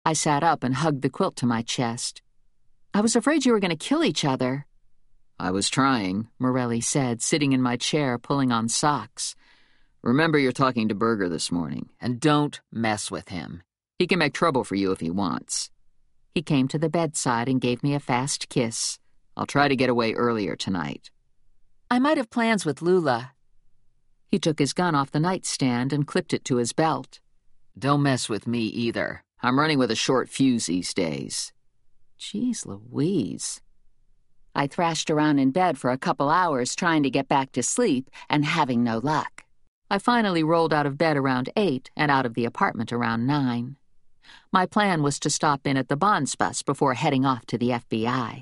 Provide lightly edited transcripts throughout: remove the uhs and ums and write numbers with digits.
I sat up and hugged the quilt to my chest. I was afraid you were going to kill each other. I was trying, Morelli said, sitting in my chair pulling on socks. Remember you're talking to Berger this morning, and don't mess with him. He can make trouble for you if he wants. He came to the bedside and gave me a fast kiss. I'll try to get away earlier tonight. I might have plans with Lula. He took his gun off the nightstand and clipped it to his belt. Don't mess with me either. I'm running with a short fuse these days. Jeez Louise. I thrashed around in bed for a couple hours trying to get back to sleep and having no luck. I finally rolled out of bed around 8 and out of the apartment around 9. My plan was to stop in at the Bonds bus before heading off to the FBI.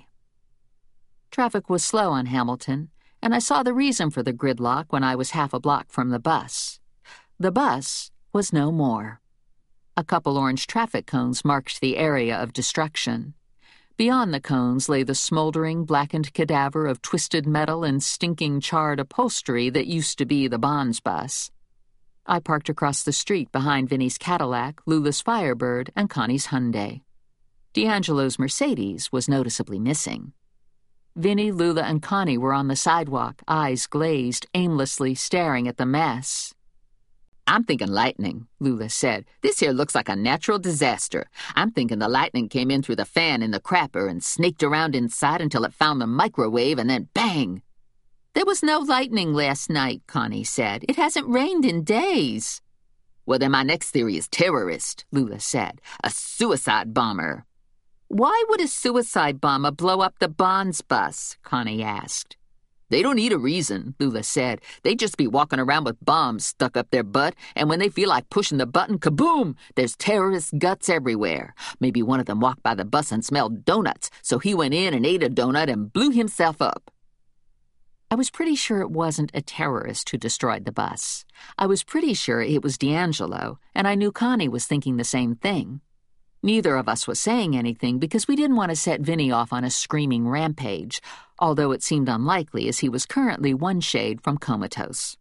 Traffic was slow on Hamilton, and I saw the reason for the gridlock when I was half a block from the bus. The bus was no more. A couple orange traffic cones marked the area of destruction. Beyond the cones lay the smoldering, blackened cadaver of twisted metal and stinking charred upholstery that used to be the Bonds bus. I parked across the street behind Vinny's Cadillac, Lula's Firebird, and Connie's Hyundai. D'Angelo's Mercedes was noticeably missing. Vinny, Lula, and Connie were on the sidewalk, eyes glazed, aimlessly staring at the mess. I'm thinking lightning, Lula said. This here looks like a natural disaster. I'm thinking the lightning came in through the fan in the crapper and snaked around inside until it found the microwave and then bang! There was no lightning last night, Connie said. It hasn't rained in days. Well, then my next theory is terrorist, Lula said. A suicide bomber. Why would a suicide bomber blow up the Bonds bus? Connie asked. They don't need a reason, Lula said. They just be walking around with bombs stuck up their butt, and when they feel like pushing the button, kaboom! There's terrorist guts everywhere. Maybe one of them walked by the bus and smelled donuts, so he went in and ate a donut and blew himself up. I was pretty sure it wasn't a terrorist who destroyed the bus. I was pretty sure it was D'Angelo, and I knew Connie was thinking the same thing. Neither of us was saying anything because we didn't want to set Vinny off on a screaming rampage, although it seemed unlikely as he was currently one shade from comatose.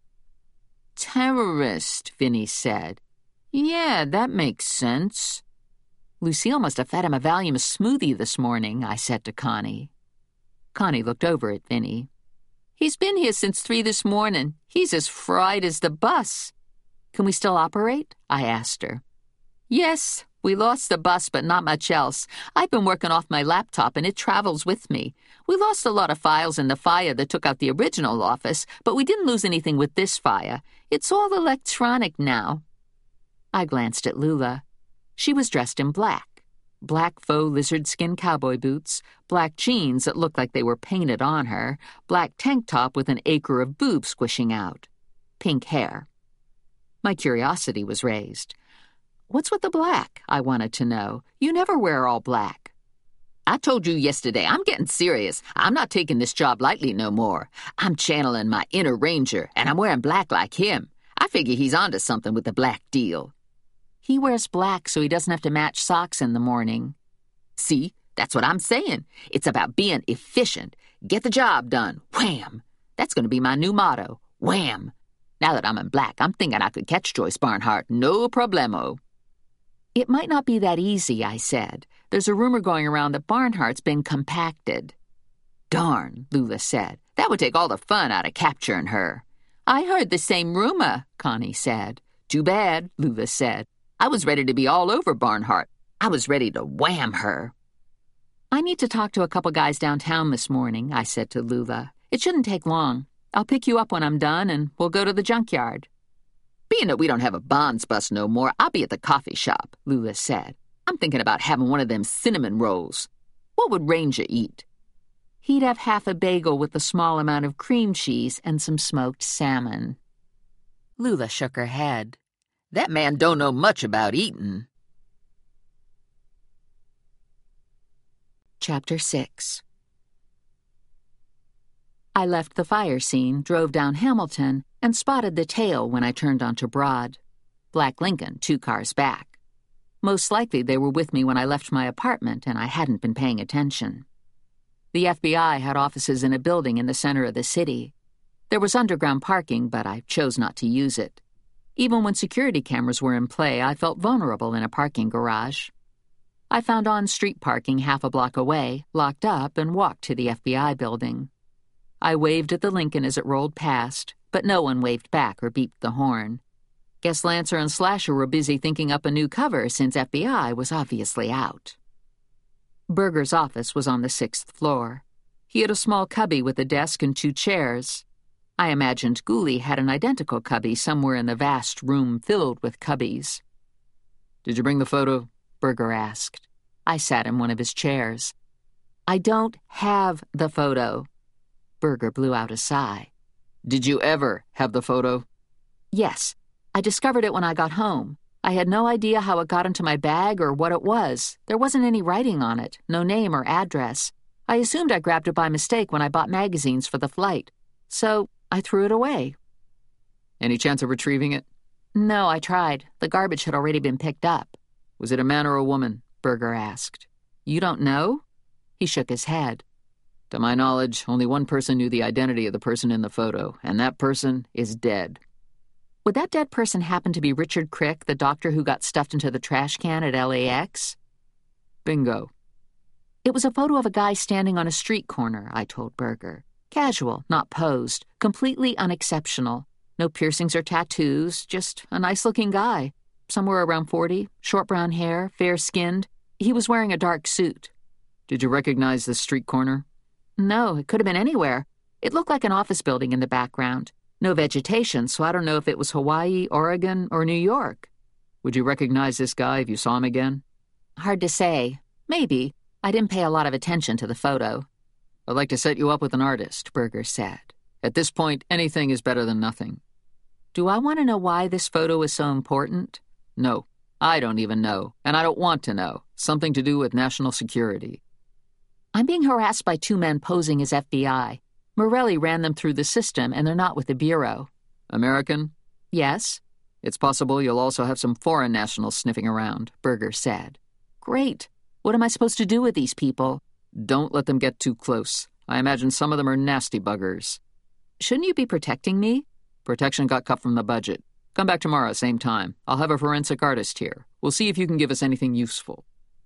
Terrorist, Vinny said. Yeah, that makes sense. Lucille must have fed him a Valium smoothie this morning, I said to Connie. Connie looked over at Vinny. He's been here since 3 this morning. He's as fried as the bus. Can we still operate? I asked her. Yes. We lost the bus, but not much else. I've been working off my laptop, and it travels with me. We lost a lot of files in the fire that took out the original office, but we didn't lose anything with this fire. It's all electronic now. I glanced at Lula. She was dressed in black. Black faux lizard skin cowboy boots, black jeans that looked like they were painted on her, black tank top with an acre of boob squishing out. Pink hair. My curiosity was raised. What's with the black? I wanted to know. You never wear all black. I told you yesterday, I'm getting serious. I'm not taking this job lightly no more. I'm channeling my inner ranger, and I'm wearing black like him. I figure he's onto something with the black deal. He wears black so he doesn't have to match socks in the morning. See, that's what I'm saying. It's about being efficient. Get the job done. Wham! That's going to be my new motto. Wham! Now that I'm in black, I'm thinking I could catch Joyce Barnhart. No problemo. It might not be that easy, I said. There's a rumor going around that Barnhart's been compacted. Darn, Lula said. That would take all the fun out of capturing her. I heard the same rumor, Connie said. Too bad, Lula said. I was ready to be all over Barnhart. I was ready to wham her. I need to talk to a couple guys downtown this morning, I said to Lula. It shouldn't take long. I'll pick you up when I'm done, and we'll go to the junkyard. Being that we don't have a Bonds bus no more, I'll be at the coffee shop, Lula said. I'm thinking about having one of them cinnamon rolls. What would Ranger eat? He'd have half a bagel with a small amount of cream cheese and some smoked salmon. Lula shook her head. That man don't know much about eating. Chapter 6. I left the fire scene, drove down Hamilton, and spotted the tail when I turned onto Broad. Black Lincoln, 2 cars back. Most likely they were with me when I left my apartment, and I hadn't been paying attention. The FBI had offices in a building in the center of the city. There was underground parking, but I chose not to use it. Even when security cameras were in play, I felt vulnerable in a parking garage. I found on-street parking half a block away, locked up, and walked to the FBI building. I waved at the Lincoln as it rolled past, but no one waved back or beeped the horn. Guess Lancer and Slasher were busy thinking up a new cover since FBI was obviously out. Berger's office was on the 6th floor. He had a small cubby with a desk and 2 chairs. I imagined Ghoulie had an identical cubby somewhere in the vast room filled with cubbies. "Did you bring the photo?" Berger asked. I sat in one of his chairs. "I don't have the photo." Berger blew out a sigh. "Did you ever have the photo?" "Yes. I discovered it when I got home. I had no idea how it got into my bag or what it was. There wasn't any writing on it, no name or address. I assumed I grabbed it by mistake when I bought magazines for the flight. So I threw it away." "Any chance of retrieving it?" "No, I tried. The garbage had already been picked up." "Was it a man or a woman?" Berger asked. "You don't know?" He shook his head. "To my knowledge, only one person knew the identity of the person in the photo, and that person is dead." "Would that dead person happen to be Richard Crick, the doctor who got stuffed into the trash can at LAX?" "Bingo." "It was a photo of a guy standing on a street corner," I told Berger. "Casual, not posed, completely unexceptional. No piercings or tattoos, just a nice-looking guy. Somewhere around 40, short brown hair, fair-skinned. He was wearing a dark suit." "Did you recognize the street corner?" "No, it could have been anywhere. It looked like an office building in the background. No vegetation, so I don't know if it was Hawaii, Oregon, or New York." "Would you recognize this guy if you saw him again?" "Hard to say. Maybe. I didn't pay a lot of attention to the photo." "I'd like to set you up with an artist," Berger said. "At this point, anything is better than nothing." "Do I want to know why this photo is so important?" "No. I don't even know, and I don't want to know. Something to do with national security." "I'm being harassed by 2 men posing as FBI. Morelli ran them through the system, and they're not with the Bureau." "American?" "Yes." "It's possible you'll also have some foreign nationals sniffing around," Berger said. "Great. What am I supposed to do with these people?" "Don't let them get too close. I imagine some of them are nasty buggers." "Shouldn't you be protecting me?" "Protection got cut from the budget. Come back tomorrow, same time. I'll have a forensic artist here. We'll see if you can give us anything useful."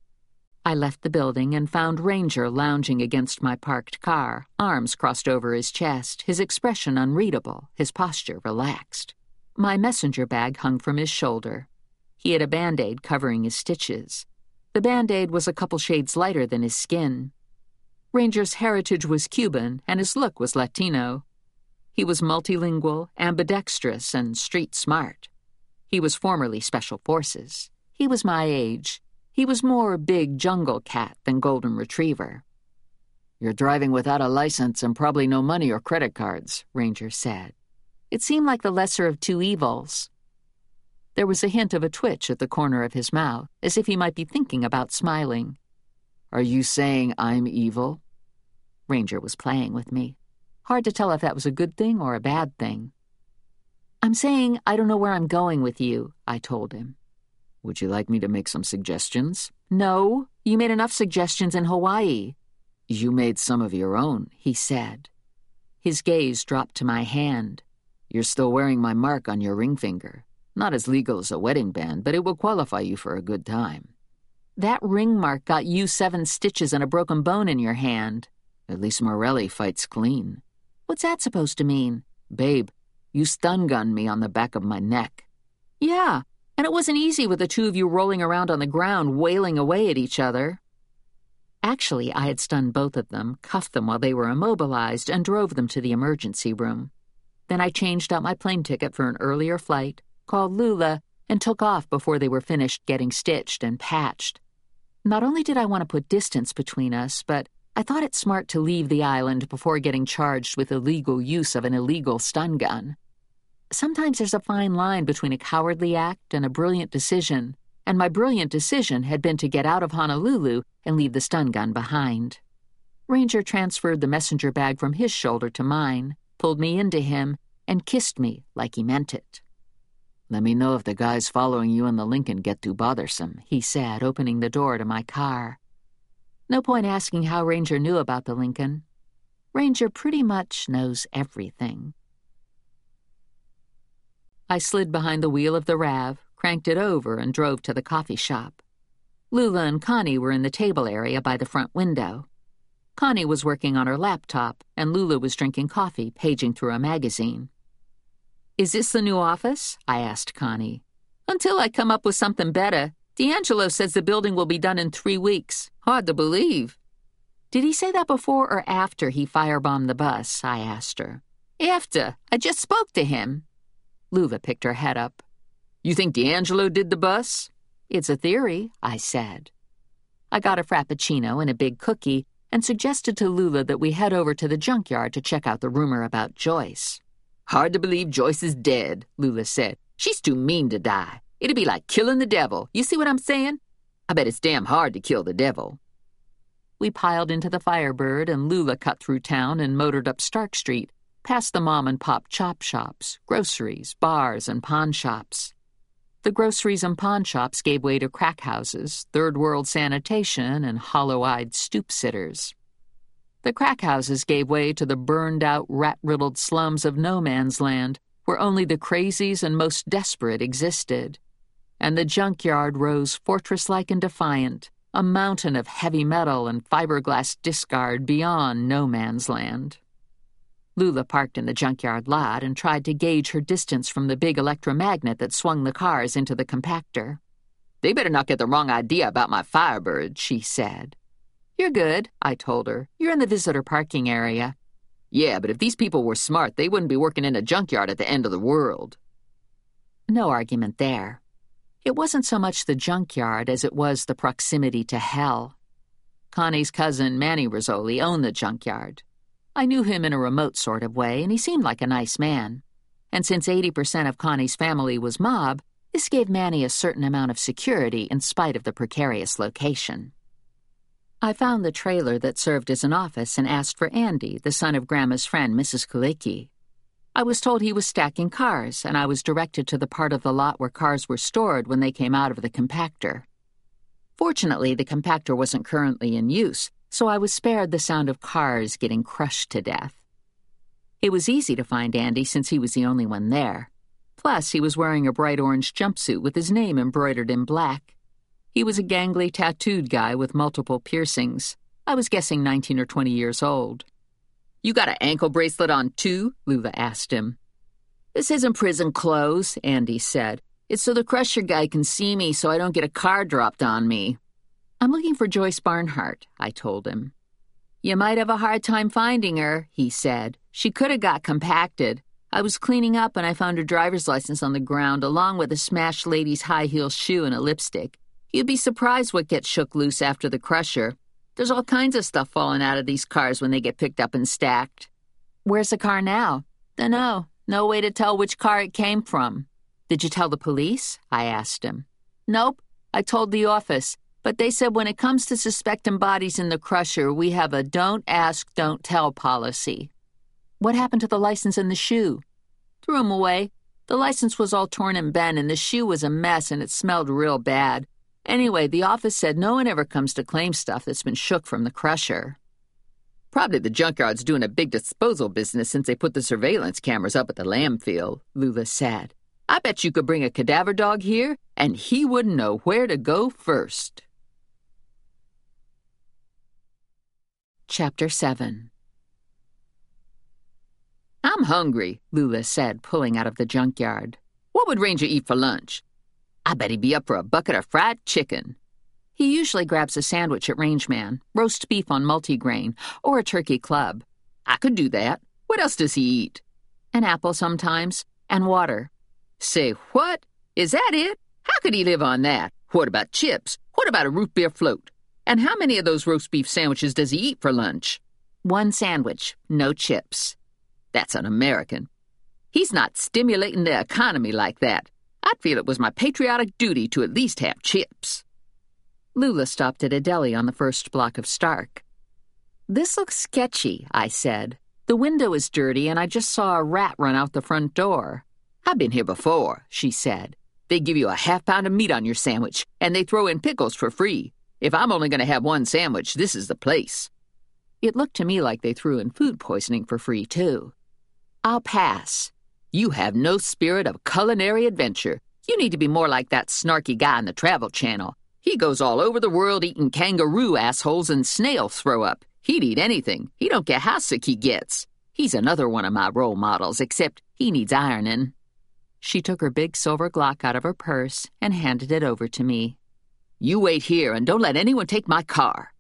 I left the building and found Ranger lounging against my parked car, arms crossed over his chest, his expression unreadable, his posture relaxed. My messenger bag hung from his shoulder. He had a Band-Aid covering his stitches. The Band-Aid was a couple shades lighter than his skin. Ranger's heritage was Cuban, and his look was Latino. He was multilingual, ambidextrous, and street smart. He was formerly Special Forces. He was my age. He was more big jungle cat than golden retriever. "You're driving without a license and probably no money or credit cards," Ranger said. It seemed like the lesser of 2 evils. There was a hint of a twitch at the corner of his mouth, as if he might be thinking about smiling. "Are you saying I'm evil?" Ranger was playing with me. Hard to tell if that was a good thing or a bad thing. "I'm saying I don't know where I'm going with you," I told him. "Would you like me to make some suggestions?" "No, you made enough suggestions in Hawaii." "You made some of your own," he said. His gaze dropped to my hand. "You're still wearing my mark on your ring finger. Not as legal as a wedding band, but it will qualify you for a good time." "That ring mark got you 7 stitches and a broken bone in your hand." "At least Morelli fights clean." "What's that supposed to mean?" "Babe, you stun-gunned me on the back of my neck." "Yeah, and it wasn't easy with the 2 of you rolling around on the ground wailing away at each other." Actually, I had stunned both of them, cuffed them while they were immobilized, and drove them to the emergency room. Then I changed out my plane ticket for an earlier flight, called Lula, and took off before they were finished getting stitched and patched. Not only did I want to put distance between us, but I thought it smart to leave the island before getting charged with illegal use of an illegal stun gun. Sometimes there's a fine line between a cowardly act and a brilliant decision, and my brilliant decision had been to get out of Honolulu and leave the stun gun behind. Ranger transferred the messenger bag from his shoulder to mine, pulled me into him, and kissed me like he meant it. "Let me know if the guys following you in the Lincoln get too bothersome," he said, opening the door to my car. No point asking how Ranger knew about the Lincoln. Ranger pretty much knows everything. I slid behind the wheel of the RAV, cranked it over, and drove to the coffee shop. Lula and Connie were in the table area by the front window. Connie was working on her laptop, and Lula was drinking coffee, paging through a magazine. "Is this the new office?" I asked Connie. "Until I come up with something better. D'Angelo says the building will be done in 3 weeks. Hard to believe." "Did he say that before or after he firebombed the bus?" I asked her. "After. I just spoke to him." Lula picked her head up. "You think D'Angelo did the bus?" "It's a theory," I said. I got a frappuccino and a big cookie and suggested to Lula that we head over to the junkyard to check out the rumor about Joyce. "Hard to believe Joyce is dead," Lula said. "She's too mean to die. It'd be like killing the devil. You see what I'm saying? I bet it's damn hard to kill the devil." We piled into the Firebird, and Lula cut through town and motored up Stark Street, past the mom-and-pop chop shops, groceries, bars, and pawn shops. The groceries and pawn shops gave way to crack houses, third-world sanitation, and hollow-eyed stoop-sitters. The crack houses gave way to the burned-out, rat-riddled slums of no-man's land, where only the crazies and most desperate existed. And the junkyard rose fortress-like and defiant, a mountain of heavy metal and fiberglass discard beyond no-man's land. Lula parked in the junkyard lot and tried to gauge her distance from the big electromagnet that swung the cars into the compactor. "They better not get the wrong idea about my Firebird," she said. "You're good," I told her. "You're in the visitor parking area." "Yeah, but if these people were smart, they wouldn't be working in a junkyard at the end of the world." No argument there. It wasn't so much the junkyard as it was the proximity to hell. Connie's cousin, Manny Rizzoli, owned the junkyard. I knew him in a remote sort of way, and he seemed like a nice man. And since 80% of Connie's family was mob, this gave Manny a certain amount of security in spite of the precarious location. I found the trailer that served as an office and asked for Andy, the son of Grandma's friend, Mrs. Kulicki. I was told he was stacking cars, and I was directed to the part of the lot where cars were stored when they came out of the compactor. Fortunately, the compactor wasn't currently in use, so I was spared the sound of cars getting crushed to death. It was easy to find Andy since he was the only one there. Plus, he was wearing a bright orange jumpsuit with his name embroidered in black. He was a gangly, tattooed guy with multiple piercings. I was guessing 19 or 20 years old. "You got an ankle bracelet on, too?" Lula asked him. "This isn't prison clothes," Andy said. "It's so the crusher guy can see me so I don't get a car dropped on me." "I'm looking for Joyce Barnhart," I told him. "You might have a hard time finding her," he said. "She could have got compacted. I was cleaning up and I found her driver's license on the ground along with a smashed lady's high-heel shoe and a lipstick. You'd be surprised what gets shook loose after the crusher. There's all kinds of stuff falling out of these cars when they get picked up and stacked." "Where's the car now?" "Dunno. No way to tell which car it came from." "Did you tell the police?" I asked him. "Nope. I told the office. But they said when it comes to suspecting bodies in the crusher, we have a don't ask, don't tell policy." "What happened to the license and the shoe?" "Threw 'em away. The license was all torn and bent, and the shoe was a mess, and it smelled real bad. Anyway, the office said no one ever comes to claim stuff that's been shook from the crusher." "Probably the junkyard's doing a big disposal business since they put the surveillance cameras up at the landfill," Lula said. "I bet you could bring a cadaver dog here, and he wouldn't know where to go first." Chapter 7. "I'm hungry," Lula said, pulling out of the junkyard. "What would Ranger eat for lunch? I bet he'd be up for a bucket of fried chicken." He usually grabs a sandwich at Rangeman, roast beef on multigrain, or a turkey club. "I could do that. What else does he eat?" An apple sometimes, and water. "Say what? Is that it? How could he live on that? What about chips? What about a root beer float? And how many of those roast beef sandwiches does he eat for lunch?" "One sandwich, no chips." "That's un-American. He's not stimulating the economy like that. I'd feel it was my patriotic duty to at least have chips." Lula stopped at a deli on the first block of Stark. "This looks sketchy," I said. "The window is dirty, and I just saw a rat run out the front door." "I've been here before," she said. "They give you a half-pound of meat on your sandwich, and they throw in pickles for free. If I'm only going to have one sandwich, this is the place." It looked to me like they threw in food poisoning for free, too. "I'll pass." "You have no spirit of culinary adventure. You need to be more like that snarky guy on the Travel Channel. He goes all over the world eating kangaroo assholes and snail throw up. He'd eat anything. He don't care how sick he gets. He's another one of my role models, except he needs ironing." She took her big silver Glock out of her purse and handed it over to me. "You wait here and don't let anyone take my car."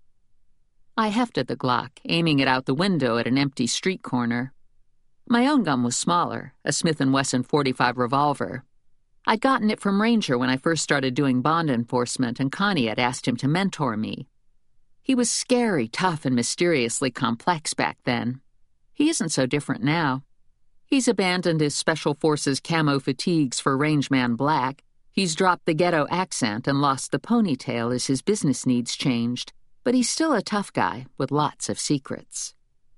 I hefted the Glock, aiming it out the window at an empty street corner. My own gun was smaller, a Smith & Wesson .45 revolver. I'd gotten it from Ranger when I first started doing bond enforcement, and Connie had asked him to mentor me. He was scary, tough, and mysteriously complex back then. He isn't so different now. He's abandoned his Special Forces camo fatigues for Rangeman Black. He's dropped the ghetto accent and lost the ponytail as his business needs changed, but he's still a tough guy with lots of secrets.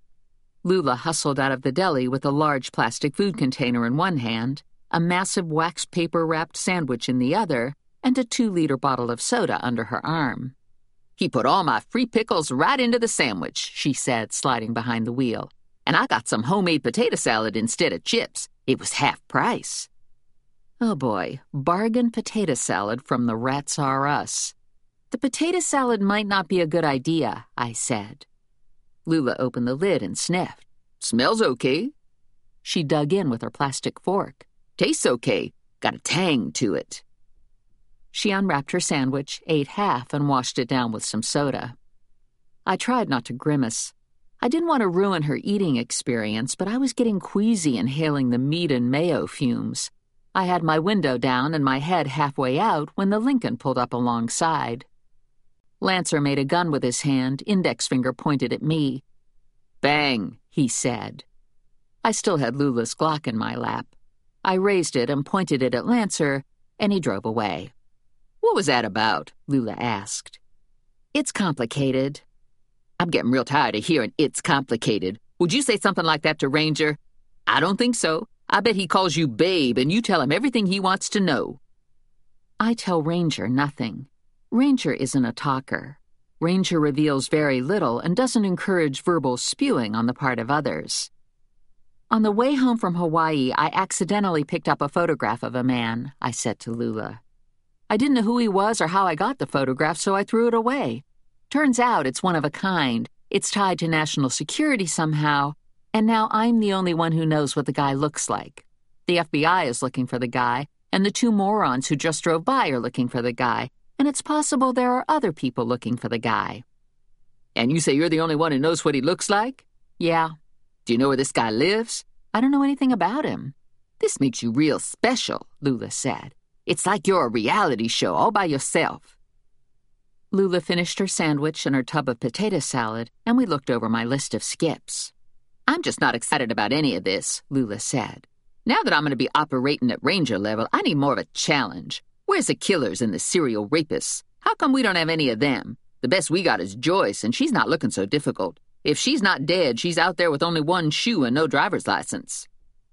Lula hustled out of the deli with a large plastic food container in one hand, a massive wax paper-wrapped sandwich in the other, and a 2-liter bottle of soda under her arm. "He put all my free pickles right into the sandwich," she said, sliding behind the wheel. "And I got some homemade potato salad instead of chips. It was half price." Oh boy, bargain potato salad from the Rats R Us. "The potato salad might not be a good idea," I said. Lula opened the lid and sniffed. "Smells okay." She dug in with her plastic fork. "Tastes okay. Got a tang to it." She unwrapped her sandwich, ate half, and washed it down with some soda. I tried not to grimace. I didn't want to ruin her eating experience, but I was getting queasy inhaling the meat and mayo fumes. I had my window down and my head halfway out when the Lincoln pulled up alongside. Lancer made a gun with his hand, index finger pointed at me. "Bang," he said. I still had Lula's Glock in my lap. I raised it and pointed it at Lancer, and he drove away. "What was that about?" Lula asked. "It's complicated." "I'm getting real tired of hearing it's complicated. Would you say something like that to Ranger?" "I don't think so. I bet he calls you babe and you tell him everything he wants to know." I tell Ranger nothing. Ranger isn't a talker. Ranger reveals very little and doesn't encourage verbal spewing on the part of others. On the way home from Hawaii, I accidentally picked up a photograph of a man, I said to Lula. I didn't know who he was or how I got the photograph, so I threw it away. Turns out it's one of a kind. It's tied to national security somehow, and now I'm the only one who knows what the guy looks like. The FBI is looking for the guy, and the 2 morons who just drove by are looking for the guy, and it's possible there are other people looking for the guy. "And you say you're the only one who knows what he looks like?" "Yeah." "Do you know where this guy lives?" "I don't know anything about him." "This makes you real special," Lula said. "It's like you're a reality show all by yourself." Lula finished her sandwich and her tub of potato salad, and we looked over my list of skips. "I'm just not excited about any of this," Lula said. "Now that I'm going to be operating at Ranger level, I need more of a challenge. Where's the killers and the serial rapists? How come we don't have any of them? The best we got is Joyce, and she's not looking so difficult. If she's not dead, she's out there with only 1 shoe and no driver's license."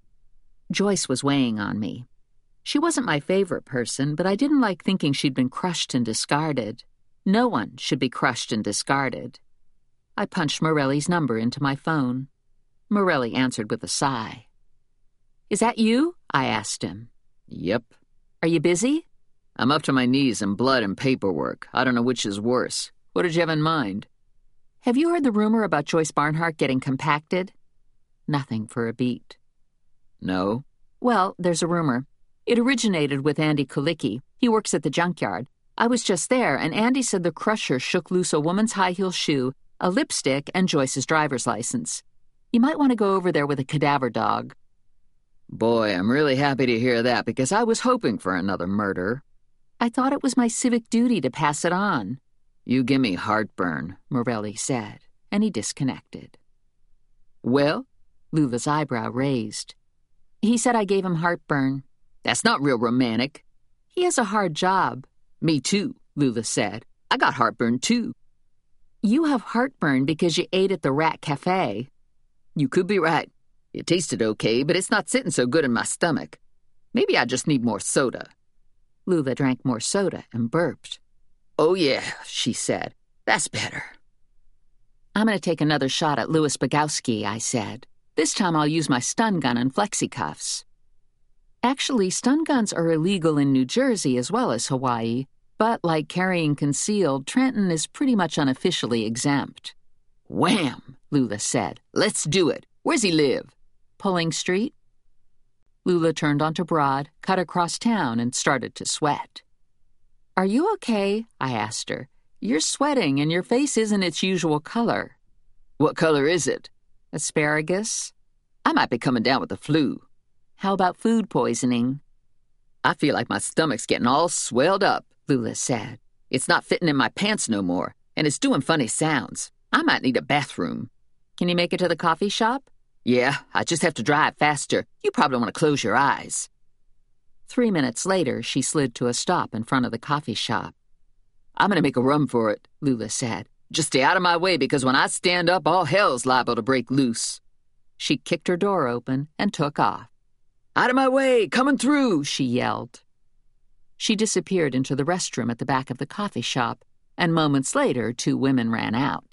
Joyce was weighing on me. She wasn't my favorite person, but I didn't like thinking she'd been crushed and discarded. No one should be crushed and discarded. I punched Morelli's number into my phone. Morelli answered with a sigh. "Is that you?" I asked him. "Yep." "Are you busy?" "I'm up to my knees in blood and paperwork. I don't know which is worse. What did you have in mind?" "Have you heard the rumor about Joyce Barnhart getting compacted?" Nothing for a beat. "No." "Well, there's a rumor. It originated with Andy Kulicki. He works at the junkyard. I was just there, and Andy said the crusher shook loose a woman's high-heel shoe, a lipstick, and Joyce's driver's license. You might want to go over there with a cadaver dog." "Boy, I'm really happy to hear that, because I was hoping for another murder." "I thought it was my civic duty to pass it on." "You give me heartburn," Morelli said, and he disconnected. "Well?" Lula's eyebrow raised. "He said I gave him heartburn." "That's not real romantic." "He has a hard job." "Me too," Lula said. "I got heartburn too." "You have heartburn because you ate at the Rat Cafe." "You could be right. It tasted okay, but it's not sitting so good in my stomach. Maybe I just need more soda." Lula drank more soda and burped. "Oh yeah," she said. "That's better." "I'm going to take another shot at Louis Bogowski," I said. "This time I'll use my stun gun and flexi-cuffs." Actually, stun guns are illegal in New Jersey as well as Hawaii, But like carrying concealed, Trenton is pretty much unofficially exempt. Wham, Lula said. Let's do it. Where's he live? Pulling Street? Lula turned onto Broad, cut across town, and started to sweat. Are you okay? I asked her. You're sweating and your face isn't its usual color. What color is it? Asparagus? I might be coming down with the flu. How about food poisoning? I feel like my stomach's getting all swelled up, Lula said. It's not fitting in my pants no more, and it's doing funny sounds. I might need a bathroom. Can you make it to the coffee shop? Yeah, I just have to drive faster. You probably want to close your eyes. 3 minutes later, she slid to a stop in front of the coffee shop. I'm going to make a run for it, Lula said. Just stay out of my way because when I stand up, all hell's liable to break loose. She kicked her door open and took off. Out of my way, coming through, she yelled. She disappeared into the restroom at the back of the coffee shop, and moments later, 2 women ran out.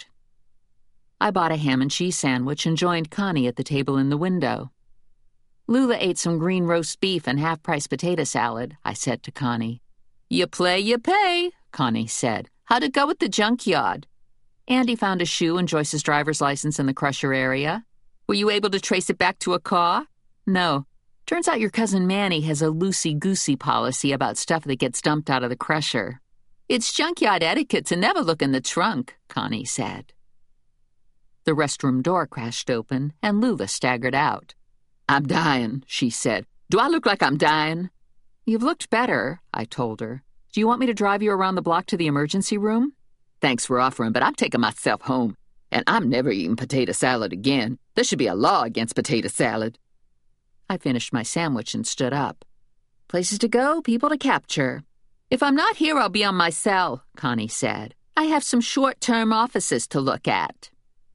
I bought a ham and cheese sandwich and joined Connie at the table in the window. Lula ate some green roast beef and half-price potato salad, I said to Connie. You play, you pay, Connie said. How'd it go with the junkyard? Andy found a shoe and Joyce's driver's license in the crusher area. Were you able to trace it back to a car? No. Turns out your cousin Manny has a loosey-goosey policy about stuff that gets dumped out of the crusher. It's junkyard etiquette to never look in the trunk, Connie said. The restroom door crashed open, and Lula staggered out. I'm dying, she said. Do I look like I'm dying? You've looked better, I told her. Do you want me to drive you around the block to the emergency room? Thanks for offering, but I'm taking myself home. And I'm never eating potato salad again. There should be a law against potato salad. I finished my sandwich and stood up. Places to go, people to capture. If I'm not here, I'll be on my cell, Connie said. I have some short-term offices to look at.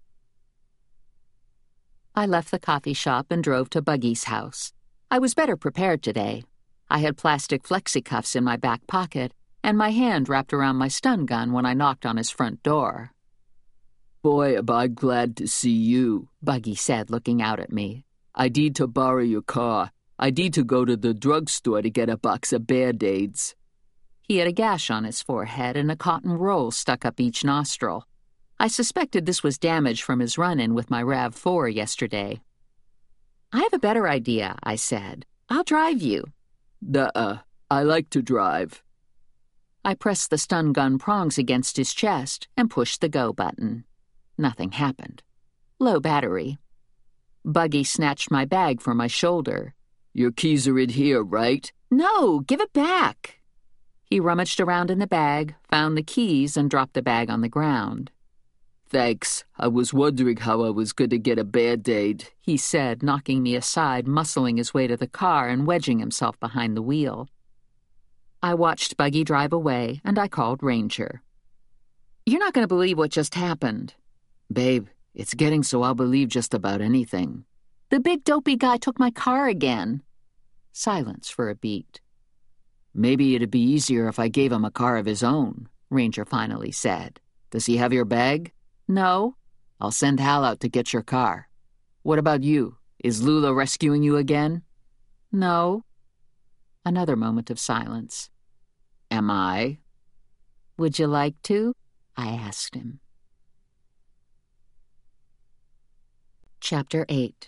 I left the coffee shop and drove to Buggy's house. I was better prepared today. I had plastic flexi-cuffs in my back pocket, and my hand wrapped around my stun gun when I knocked on his front door. Boy, am I glad to see you, Buggy said, looking out at me. I need to borrow your car. I need to go to the drugstore to get a box of Band-Aids. He had a gash on his forehead and a cotton roll stuck up each nostril. I suspected this was damage from his run-in with my RAV4 yesterday. I have a better idea, I said. I'll drive you. Nuh-uh. I like to drive. I pressed the stun gun prongs against his chest and pushed the go button. Nothing happened. Low battery. Buggy snatched my bag from my shoulder. Your keys are in here, right? No, give it back. He rummaged around in the bag, found the keys, and dropped the bag on the ground. Thanks. I was wondering how I was going to get a Band-Aid, he said, knocking me aside, muscling his way to the car and wedging himself behind the wheel. I watched Buggy drive away, and I called Ranger. You're not going to believe what just happened. Babe, it's getting so I'll believe just about anything. The big dopey guy took my car again. Silence for a beat. Maybe it'd be easier if I gave him a car of his own, Ranger finally said. Does he have your bag? No. I'll send Hal out to get your car. What about you? Is Lula rescuing you again? No. Another moment of silence. Am I? Would you like to? I asked him. Chapter 8.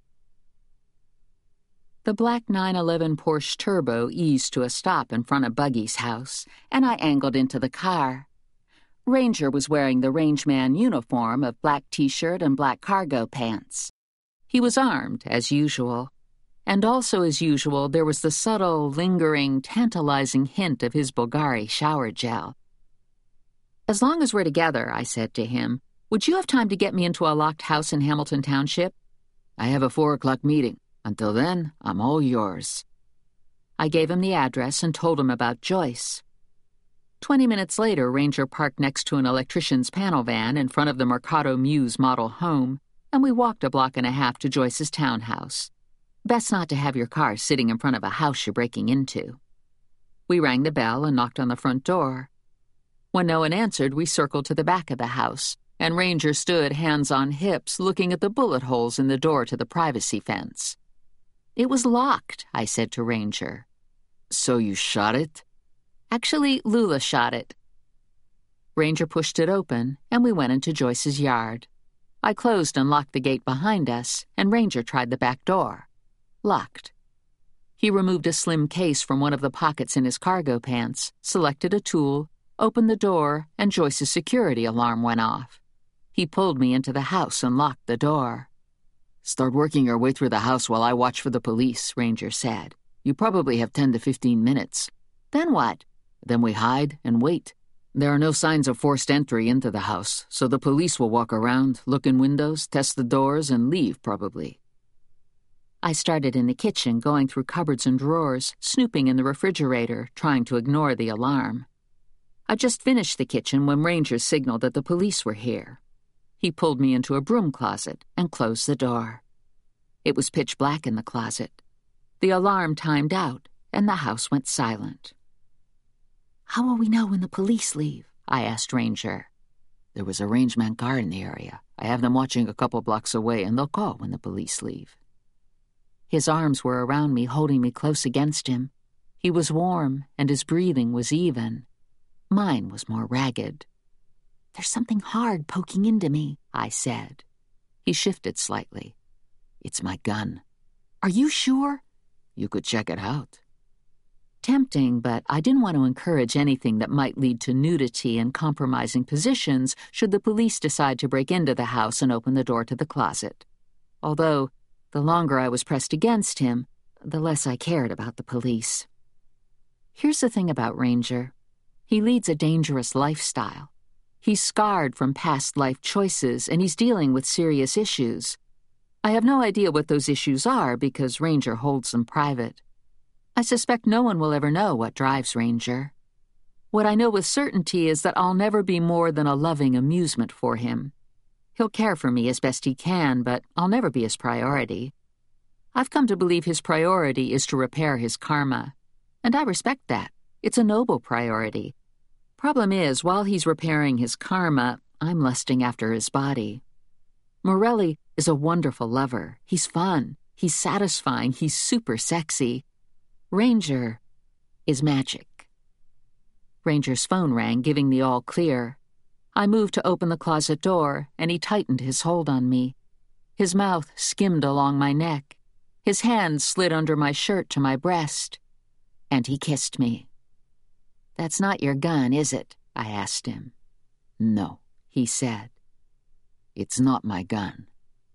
The black 911 Porsche Turbo eased to a stop in front of Buggy's house, and I angled into the car. Ranger was wearing the rangeman uniform of black t-shirt and black cargo pants. He was armed, as usual. And also as usual, there was the subtle, lingering, tantalizing hint of his Bulgari shower gel. As long as we're together, I said to him, would you have time to get me into a locked house in Hamilton Township? I have a 4:00 meeting. Until then, I'm all yours. I gave him the address and told him about Joyce. 20 minutes later, Ranger parked next to an electrician's panel van in front of the Mercado Muse model home, and we walked 1.5 blocks to Joyce's townhouse. Best not to have your car sitting in front of a house you're breaking into. We rang the bell and knocked on the front door. When no one answered, we circled to the back of the house, and Ranger stood hands on hips looking at the bullet holes in the door to the privacy fence. It was locked, I said to Ranger. So you shot it? Actually, Lula shot it. Ranger pushed it open, and we went into Joyce's yard. I closed and locked the gate behind us, and Ranger tried the back door. Locked. He removed a slim case from one of the pockets in his cargo pants, selected a tool, opened the door, and Joyce's security alarm went off. He pulled me into the house and locked the door. "Start working your way through the house while I watch for the police," Ranger said. "You probably have 10 to 15 minutes. Then what?" Then we hide and wait. There are no signs of forced entry into the house, so the police will walk around, look in windows, test the doors, and leave, probably." I started in the kitchen, going through cupboards and drawers, snooping in the refrigerator, trying to ignore the alarm. I just finished the kitchen when Ranger signaled that the police were here. He pulled me into a broom closet and closed the door. It was pitch black in the closet. The alarm timed out, and the house went silent. "How will we know when the police leave?" I asked Ranger. "There was a rangeman car in the area. I have them watching a couple blocks away, and they'll call when the police leave." His arms were around me, holding me close against him. He was warm, and his breathing was even. Mine was more ragged. "There's something hard poking into me," I said. He shifted slightly. "It's my gun." "Are you sure?" "You could check it out." Tempting, but I didn't want to encourage anything that might lead to nudity and compromising positions should the police decide to break into the house and open the door to the closet. Although, the longer I was pressed against him, the less I cared about the police. Here's the thing about Ranger. He leads a dangerous lifestyle. He's scarred from past life choices, and he's dealing with serious issues. I have no idea what those issues are because Ranger holds them private. I suspect no one will ever know what drives Ranger. What I know with certainty is that I'll never be more than a loving amusement for him. He'll care for me as best he can, but I'll never be his priority. I've come to believe his priority is to repair his karma, and I respect that. It's a noble priority. Problem is, while he's repairing his karma, I'm lusting after his body. Morelli is a wonderful lover. He's fun. He's satisfying. He's super sexy. Ranger is magic. Ranger's phone rang, giving the all clear. I moved to open the closet door, and he tightened his hold on me. His mouth skimmed along my neck. His hand slid under my shirt to my breast. And he kissed me. "That's not your gun, is it?" I asked him. "No," he said. "It's not my gun."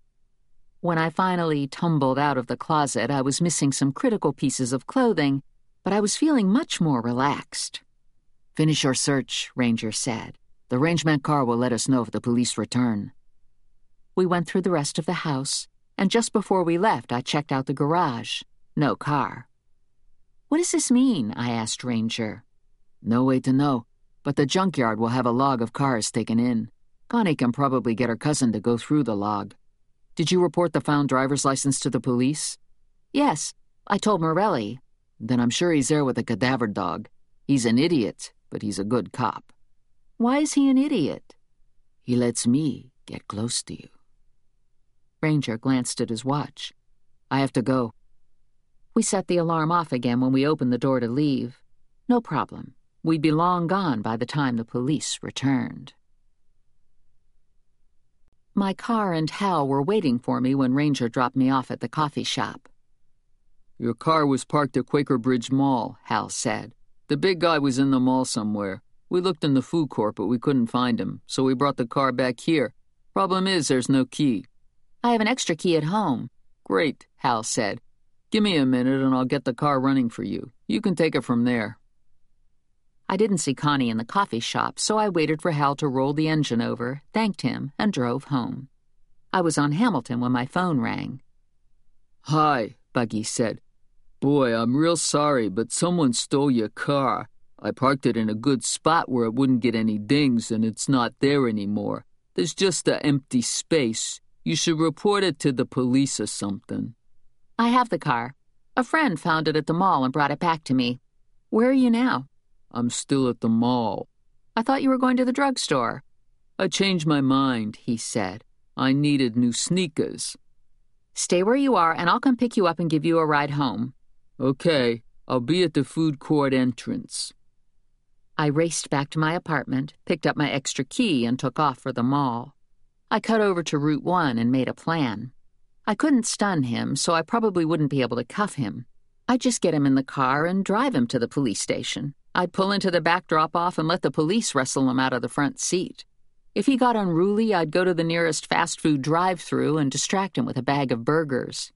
When I finally tumbled out of the closet, I was missing some critical pieces of clothing, but I was feeling much more relaxed. "Finish your search," Ranger said. "The rangeman car will let us know if the police return." We went through the rest of the house, and just before we left, I checked out the garage. No car. "What does this mean?" I asked Ranger. "No way to know, but the junkyard will have a log of cars taken in. Connie can probably get her cousin to go through the log. Did you report the found driver's license to the police?" "Yes, I told Morelli." "Then I'm sure he's there with a cadaver dog. He's an idiot, but he's a good cop." "Why is he an idiot?" "He lets me get close to you." Ranger glanced at his watch. "I have to go." We set the alarm off again when we opened the door to leave. No problem. We'd be long gone by the time the police returned. My car and Hal were waiting for me when Ranger dropped me off at the coffee shop. "Your car was parked at Quaker Bridge Mall," Hal said. "The big guy was in the mall somewhere. We looked in the food court, but we couldn't find him, so we brought the car back here. Problem is, there's no key." "I have an extra key at home." "Great," Hal said. "Give me a minute and I'll get the car running for you. You can take it from there." I didn't see Connie in the coffee shop, so I waited for Hal to roll the engine over, thanked him, and drove home. I was on Hamilton when my phone rang. "Hi," Buggy said. "Boy, I'm real sorry, but someone stole your car. I parked it in a good spot where it wouldn't get any dings, and it's not there anymore. There's just an empty space. You should report it to the police or something." "I have the car. A friend found it at the mall and brought it back to me. Where are you now?" "I'm still at the mall." "I thought you were going to the drugstore." "I changed my mind," he said. "I needed new sneakers." "Stay where you are, and I'll come pick you up and give you a ride home." "Okay, I'll be at the food court entrance." I raced back to my apartment, picked up my extra key, and took off for the mall. I cut over to Route 1 and made a plan. I couldn't stun him, so I probably wouldn't be able to cuff him. I'd just get him in the car and drive him to the police station. I'd pull into the back drop-off and let the police wrestle him out of the front seat. If he got unruly, I'd go to the nearest fast food drive-thru and distract him with a bag of burgers.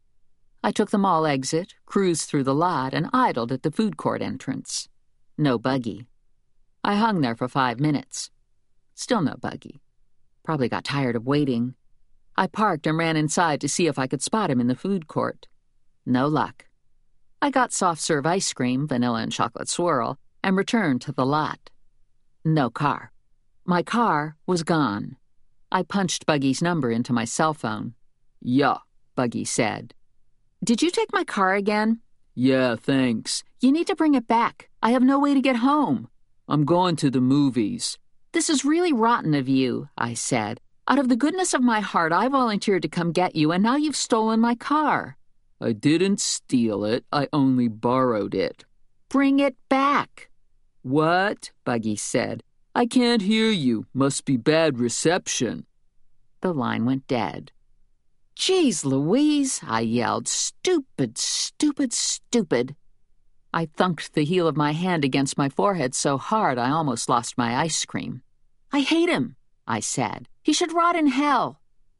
I took the mall exit, cruised through the lot, and idled at the food court entrance. No buggy. I hung there for 5 minutes. Still no buggy. Probably got tired of waiting. I parked and ran inside to see if I could spot him in the food court. No luck. I got soft-serve ice cream, vanilla and chocolate swirl, and returned to the lot. No car. My car was gone. I punched Buggy's number into my cell phone. Yeah, Buggy said. Did you take my car again? Yeah, thanks. You need to bring it back. I have no way to get home. I'm going to the movies. This is really rotten of you, I said. Out of the goodness of my heart, I volunteered to come get you, and now you've stolen my car. I didn't steal it. I only borrowed it. Bring it back. What? Buggy said. I can't hear you. Must be bad reception. The line went dead. Jeez Louise, I yelled. Stupid, stupid, stupid. I thunked the heel of my hand against my forehead so hard I almost lost my ice cream. I hate him, I said. He should rot in hell.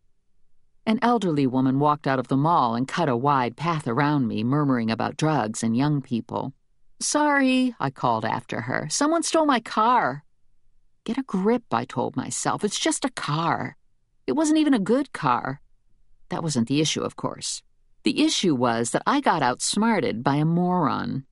An elderly woman walked out of the mall and cut a wide path around me, murmuring about drugs and young people. Sorry, I called after her. Someone stole my car. Get a grip, I told myself. It's just a car. It wasn't even a good car. That wasn't the issue, of course. The issue was that I got outsmarted by a moron.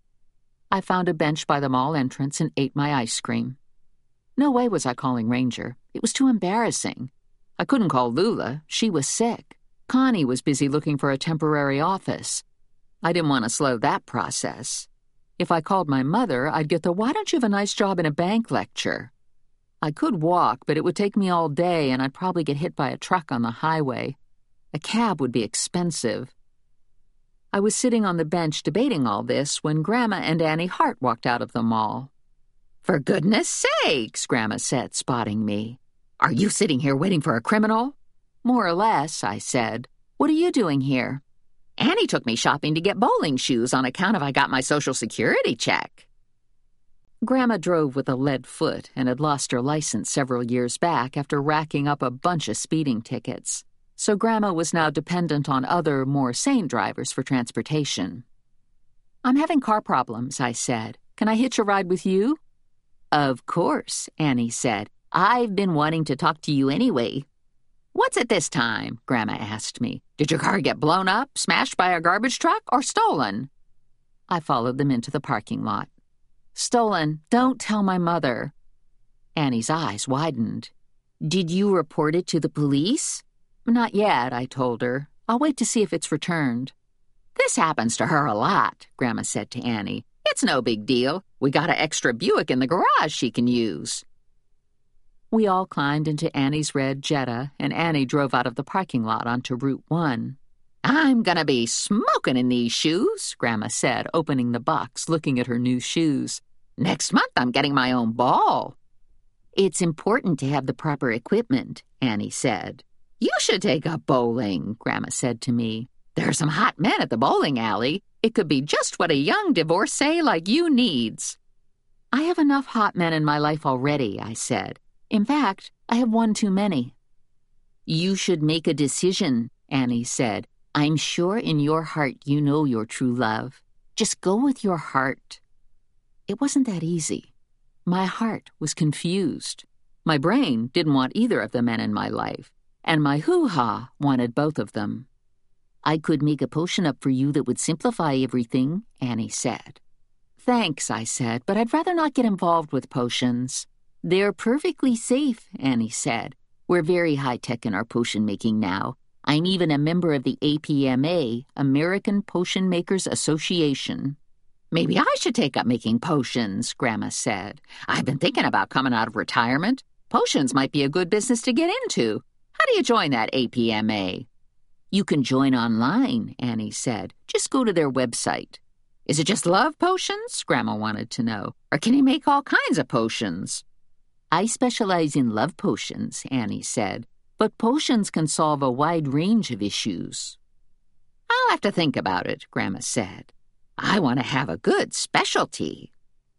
I found a bench by the mall entrance and ate my ice cream. No way was I calling Ranger. It was too embarrassing. I couldn't call Lula. She was sick. Connie was busy looking for a temporary office. I didn't want to slow that process. If I called my mother, I'd get the "why don't you have a nice job in a bank" lecture. I could walk, but it would take me all day, and I'd probably get hit by a truck on the highway. A cab would be expensive. I was sitting on the bench debating all this when Grandma and Annie Hart walked out of the mall. For goodness sakes, Grandma said, spotting me. Are you sitting here waiting for a criminal? More or less, I said. What are you doing here? Annie took me shopping to get bowling shoes on account of I got my Social Security check. Grandma drove with a lead foot and had lost her license several years back after racking up a bunch of speeding tickets. So Grandma was now dependent on other, more sane drivers for transportation. I'm having car problems, I said. Can I hitch a ride with you? Of course, Annie said. I've been wanting to talk to you anyway. What's it this time? Grandma asked me. Did your car get blown up, smashed by a garbage truck, or stolen? I followed them into the parking lot. Stolen. Don't tell my mother. Annie's eyes widened. Did you report it to the police? Not yet, I told her. I'll wait to see if it's returned. This happens to her a lot, Grandma said to Annie. It's no big deal. We got an extra Buick in the garage she can use. We all climbed into Annie's red Jetta, and Annie drove out of the parking lot onto Route 1. I'm gonna be smoking in these shoes, Grandma said, opening the box, looking at her new shoes. Next month I'm getting my own ball. It's important to have the proper equipment, Annie said. You should take up bowling, Grandma said to me. There are some hot men at the bowling alley. It could be just what a young divorcee like you needs. I have enough hot men in my life already, I said. In fact, I have one too many. You should make a decision, Annie said. I'm sure in your heart you know your true love. Just go with your heart. It wasn't that easy. My heart was confused. My brain didn't want either of the men in my life, and my hoo-ha wanted both of them. I could make a potion up for you that would simplify everything, Annie said. Thanks, I said, but I'd rather not get involved with potions. They're perfectly safe, Annie said. We're very high-tech in our potion making now. I'm even a member of the APMA, American Potion Makers Association. Maybe I should take up making potions, Grandma said. I've been thinking about coming out of retirement. Potions might be a good business to get into. How do you join that APMA? You can join online, Annie said. Just go to their website. Is it just love potions? Grandma wanted to know. Or can he make all kinds of potions? I specialize in love potions, Annie said, but potions can solve a wide range of issues. I'll have to think about it, Grandma said. I want to have a good specialty.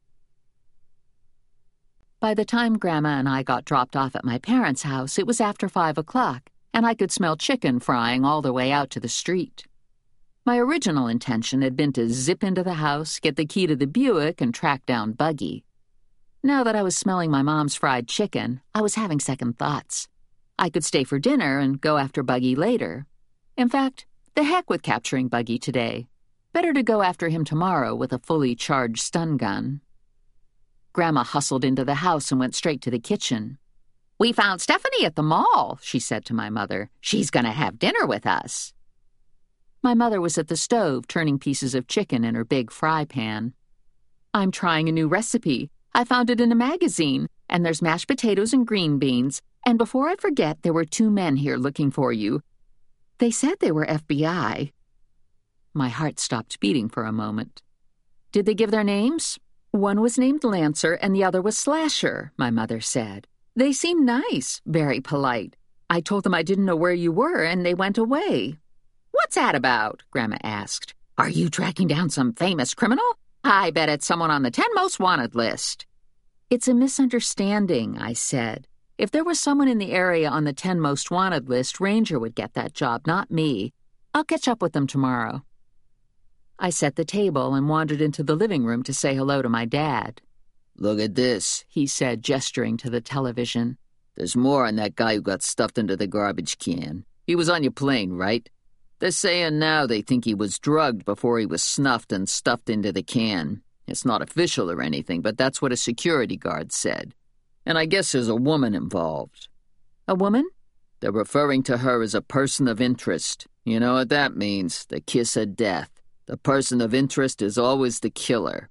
By the time Grandma and I got dropped off at my parents' house, it was after 5 o'clock, and I could smell chicken frying all the way out to the street. My original intention had been to zip into the house, get the key to the Buick, and track down Buggy. Now that I was smelling my mom's fried chicken, I was having second thoughts. I could stay for dinner and go after Buggy later. In fact, the heck with capturing Buggy today. Better to go after him tomorrow with a fully charged stun gun. Grandma hustled into the house and went straight to the kitchen. "We found Stephanie at the mall," she said to my mother. "She's going to have dinner with us." My mother was at the stove turning pieces of chicken in her big fry pan. "I'm trying a new recipe. I found it in a magazine, and there's mashed potatoes and green beans. And before I forget, there were 2 men here looking for you. They said they were FBI. My heart stopped beating for a moment. "Did they give their names?" "One was named Lancer and the other was Slasher," my mother said. "They seemed nice, very polite. I told them I didn't know where you were, and they went away." "What's that about?" Grandma asked. "Are you tracking down some famous criminal? I bet it's someone on the 10 most wanted list." "It's a misunderstanding," I said. "If there was someone in the area on the 10 most wanted list, Ranger would get that job, not me. I'll catch up with them tomorrow." I set the table and wandered into the living room to say hello to my dad. "Look at this," he said, gesturing to the television. "There's more on that guy who got stuffed into the garbage can. He was on your plane, right? They're saying now they think he was drugged before he was snuffed and stuffed into the can. It's not official or anything, but that's what a security guard said. And I guess there's a woman involved." "A woman?" "They're referring to her as a person of interest. You know what that means? The kiss of death. The person of interest is always the killer."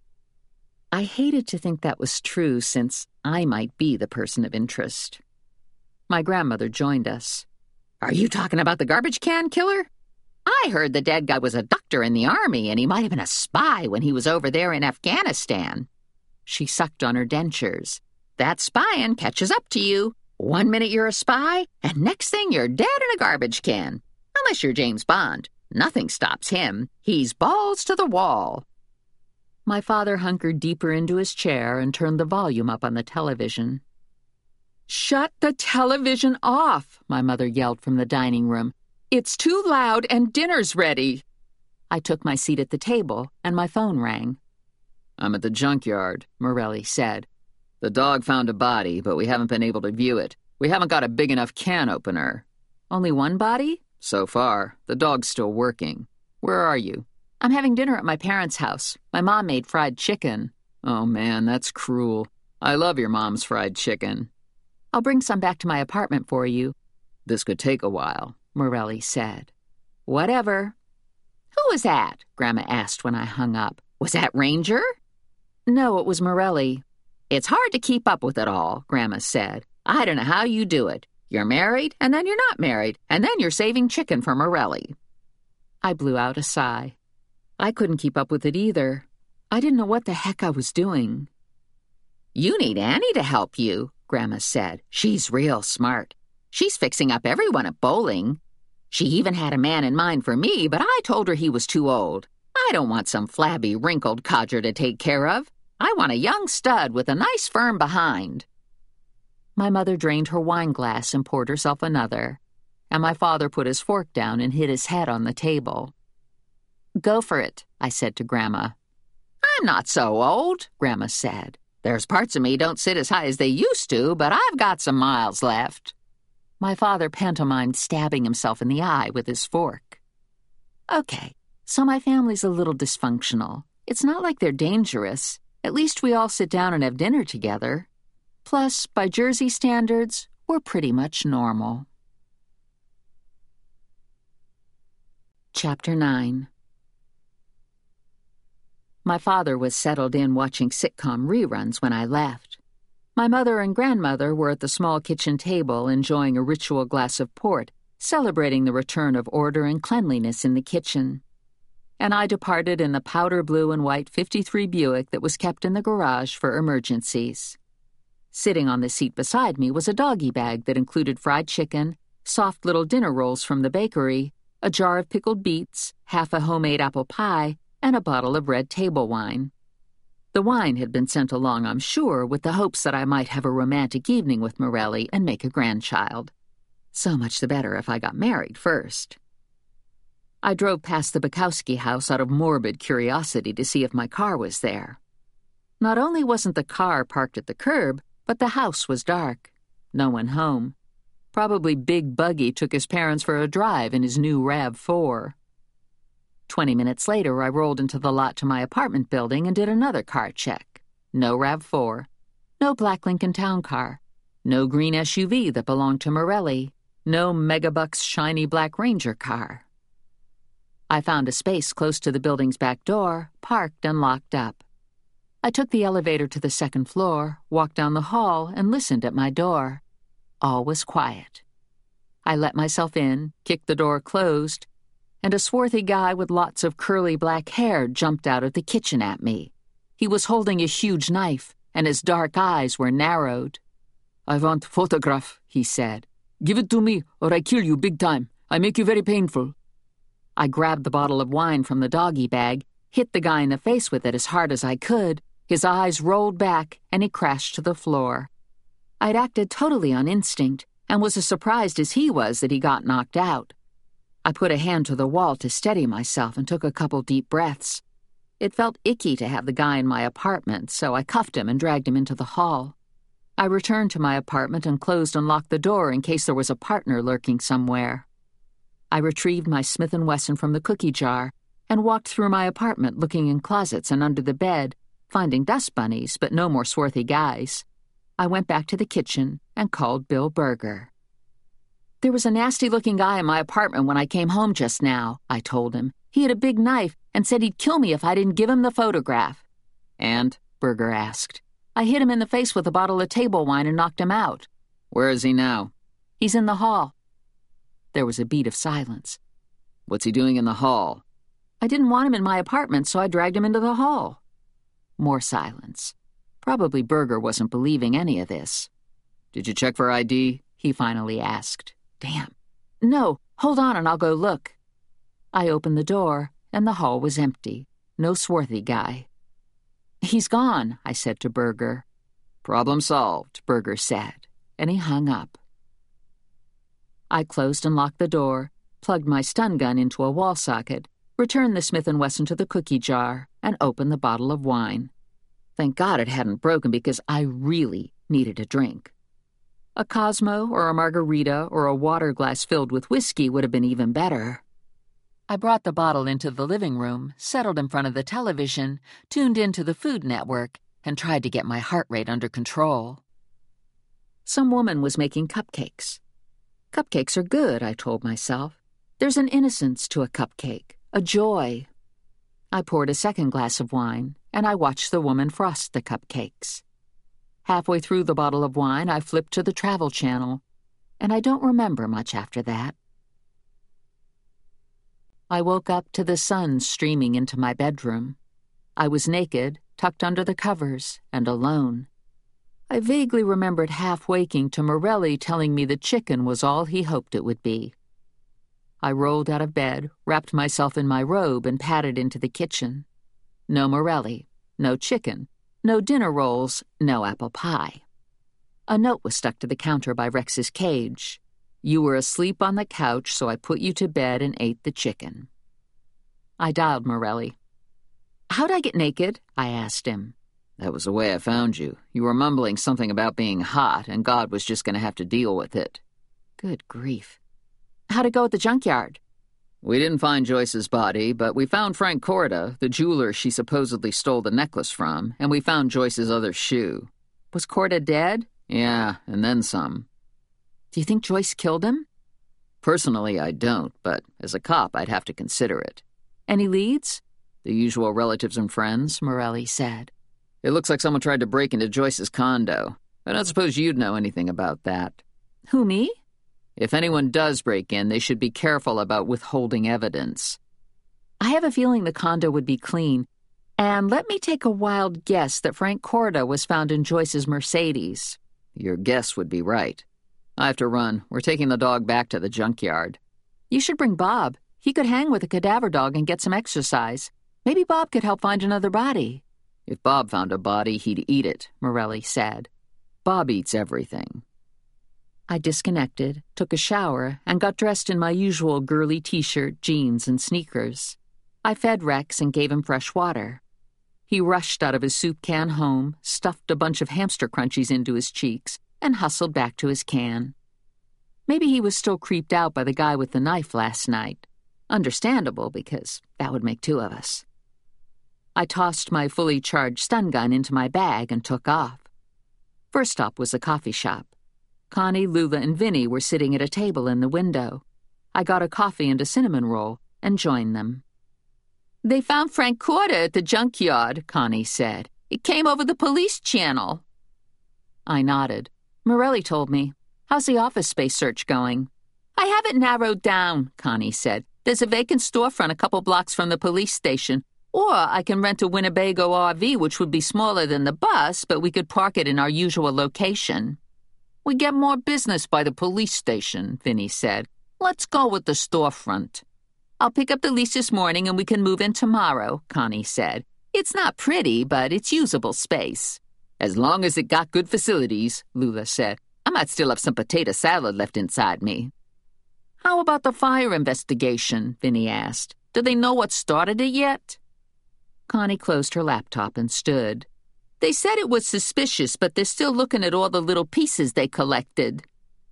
I hated to think that was true, since I might be the person of interest. My grandmother joined us. "Are you talking about the garbage can killer? I heard the dead guy was a doctor in the army, and he might have been a spy when he was over there in Afghanistan." She sucked on her dentures. "That spying catches up to you. 1 minute you're a spy, and next thing you're dead in a garbage can. Unless you're James Bond. Nothing stops him. He's balls to the wall." My father hunkered deeper into his chair and turned the volume up on the television. "Shut the television off," my mother yelled from the dining room. "It's too loud and dinner's ready." I took my seat at the table, and my phone rang. "I'm at the junkyard," Morelli said. "The dog found a body, but we haven't been able to view it. We haven't got a big enough can opener." "Only one body?" "So far. The dog's still working. Where are you?" "I'm having dinner at my parents' house. My mom made fried chicken." "Oh, man, that's cruel. I love your mom's fried chicken." "I'll bring some back to my apartment for you." "This could take a while," Morelli said. "Whatever." "Who was that?" Grandma asked when I hung up. "Was that Ranger?" "No, it was Morelli." "It's hard to keep up with it all," Grandma said. "I don't know how you do it. You're married, and then you're not married, and then you're saving chicken for Morelli." I blew out a sigh. I couldn't keep up with it either. I didn't know what the heck I was doing. "You need Annie to help you," Grandma said. "She's real smart. She's fixing up everyone at bowling. She even had a man in mind for me, but I told her he was too old. I don't want some flabby, wrinkled codger to take care of. I want a young stud with a nice firm behind." My mother drained her wine glass and poured herself another, and my father put his fork down and hit his head on the table. "Go for it," I said to Grandma. "I'm not so old," Grandma said. "There's parts of me don't sit as high as they used to, but I've got some miles left." My father pantomimed stabbing himself in the eye with his fork. "Okay, so my family's a little dysfunctional. It's not like they're dangerous. At least we all sit down and have dinner together. Plus, by Jersey standards, we're pretty much normal." Chapter 9. My father was settled in watching sitcom reruns when I left. My mother and grandmother were at the small kitchen table enjoying a ritual glass of port, celebrating the return of order and cleanliness in the kitchen. and I departed in the powder blue and white '53 Buick that was kept in the garage for emergencies. Sitting on the seat beside me was a doggy bag that included fried chicken, soft little dinner rolls from the bakery, a jar of pickled beets, half a homemade apple pie, and a bottle of red table wine. The wine had been sent along, I'm sure, with the hopes that I might have a romantic evening with Morelli and make a grandchild. So much the better if I got married first. I drove past the Bukowski house out of morbid curiosity to see if my car was there. Not only wasn't the car parked at the curb, but the house was dark. No one home. Probably Big Buggy took his parents for a drive in his new RAV4. 20 minutes later, I rolled into the lot to my apartment building and did another car check. No RAV4. No black Lincoln Town Car. No green SUV that belonged to Morelli. No Megabucks shiny black Ranger car. I found a space close to the building's back door, parked and locked up. I took the elevator to the second floor, walked down the hall, and listened at my door. All was quiet. I let myself in, kicked the door closed, and a swarthy guy with lots of curly black hair jumped out of the kitchen at me. He was holding a huge knife, and his dark eyes were narrowed. "I want photograph," he said. "Give it to me, or I kill you big time. I make you very painful." I grabbed the bottle of wine from the doggy bag, hit the guy in the face with it as hard as I could. His eyes rolled back, and he crashed to the floor. I'd acted totally on instinct, and was as surprised as he was that he got knocked out. I put a hand to the wall to steady myself and took a couple deep breaths. It felt icky to have the guy in my apartment, so I cuffed him and dragged him into the hall. I returned to my apartment and closed and locked the door in case there was a partner lurking somewhere. I retrieved my Smith & Wesson from the cookie jar and walked through my apartment looking in closets and under the bed, finding dust bunnies, but no more swarthy guys. I went back to the kitchen and called Bill Berger. "There was a nasty-looking guy in my apartment when I came home just now," I told him. "He had a big knife and said he'd kill me if I didn't give him the photograph." "And?" Berger asked. "I hit him in the face with a bottle of table wine and knocked him out." "Where is he now?" "He's in the hall." There was a beat of silence. "What's he doing in the hall?" "I didn't want him in my apartment, so I dragged him into the hall." More silence. Probably Berger wasn't believing any of this. "Did you check for ID?" he finally asked. Damn. "No, hold on and I'll go look." I opened the door, and the hall was empty. No swarthy guy. "He's gone," I said to Berger. "Problem solved," Berger said, and he hung up. I closed and locked the door, plugged my stun gun into a wall socket, returned the Smith & Wesson to the cookie jar, and opened the bottle of wine. Thank God it hadn't broken because I really needed a drink. A Cosmo or a margarita or a water glass filled with whiskey would have been even better. I brought the bottle into the living room, settled in front of the television, tuned into the Food Network, and tried to get my heart rate under control. Some woman was making cupcakes. Cupcakes are good, I told myself. There's an innocence to a cupcake, a joy. I poured a second glass of wine, and I watched the woman frost the cupcakes. Halfway through the bottle of wine, I flipped to the Travel Channel, and I don't remember much after that. I woke up to the sun streaming into my bedroom. I was naked, tucked under the covers, and alone. I vaguely remembered half-waking to Morelli telling me the chicken was all he hoped it would be. I rolled out of bed, wrapped myself in my robe, and padded into the kitchen. No Morelli, no chicken, no dinner rolls, no apple pie. A note was stuck to the counter by Rex's cage. "You were asleep on the couch, so I put you to bed and ate the chicken." I dialed Morelli. "How'd I get naked?" I asked him. "That was the way I found you. You were mumbling something about being hot, and God was just going to have to deal with it." Good grief. "How'd it go at the junkyard?" "We didn't find Joyce's body, but we found Frank Corda, the jeweler she supposedly stole the necklace from, and we found Joyce's other shoe." "Was Corda dead?" "Yeah, and then some." "Do you think Joyce killed him?" "Personally, I don't, but as a cop, I'd have to consider it." "Any leads?" "The usual relatives and friends," Morelli said. "It looks like someone tried to break into Joyce's condo. I don't suppose you'd know anything about that." "Who, me?" "If anyone does break in, they should be careful about withholding evidence." I have a feeling the condo would be clean. And let me take a wild guess that Frank Corda was found in Joyce's Mercedes. Your guess would be right. I have to run. We're taking the dog back to the junkyard. You should bring Bob. He could hang with a cadaver dog and get some exercise. Maybe Bob could help find another body. If Bob found a body, he'd eat it, Morelli said. Bob eats everything. I disconnected, took a shower, and got dressed in my usual girly t-shirt, jeans, and sneakers. I fed Rex and gave him fresh water. He rushed out of his soup can home, stuffed a bunch of hamster crunchies into his cheeks, and hustled back to his can. Maybe he was still creeped out by the guy with the knife last night. Understandable, because that would make two of us. I tossed my fully charged stun gun into my bag and took off. First stop was a coffee shop. Connie, Lula, and Vinny were sitting at a table in the window. I got a coffee and a cinnamon roll and joined them. They found Frank Corda at the junkyard, Connie said. It came over the police channel. I nodded. Morelli told me. How's the office space search going? I have it narrowed down, Connie said. There's a vacant storefront a couple blocks from the police station. Or I can rent a Winnebago RV, which would be smaller than the bus, but we could park it in our usual location. We get more business by the police station, Vinny said. Let's go with the storefront. I'll pick up the lease this morning and we can move in tomorrow, Connie said. It's not pretty, but it's usable space. As long as it got good facilities, Lula said. I might still have some potato salad left inside me. How about the fire investigation? Vinny asked. Do they know what started it yet? Connie closed her laptop and stood. They said it was suspicious, but they're still looking at all the little pieces they collected.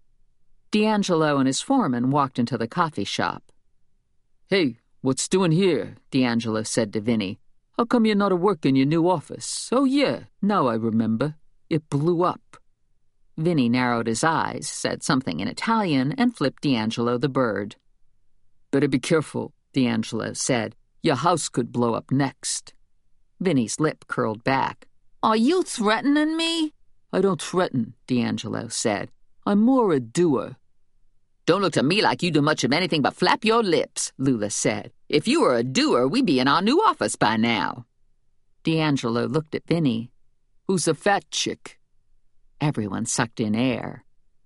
D'Angelo and his foreman walked into the coffee shop. Hey, what's doing here? D'Angelo said to Vinny. How come you're not at work in your new office? Oh, yeah, now I remember. It blew up. Vinny narrowed his eyes, said something in Italian, and flipped D'Angelo the bird. Better be careful, D'Angelo said. Your house could blow up next. Vinny's lip curled back. Are you threatening me? I don't threaten, D'Angelo said. I'm more a doer. Don't look to me like you do much of anything but flap your lips, Lula said. If you were a doer, we'd be in our new office by now. D'Angelo looked at Vinny. Who's a fat chick? Everyone sucked in air.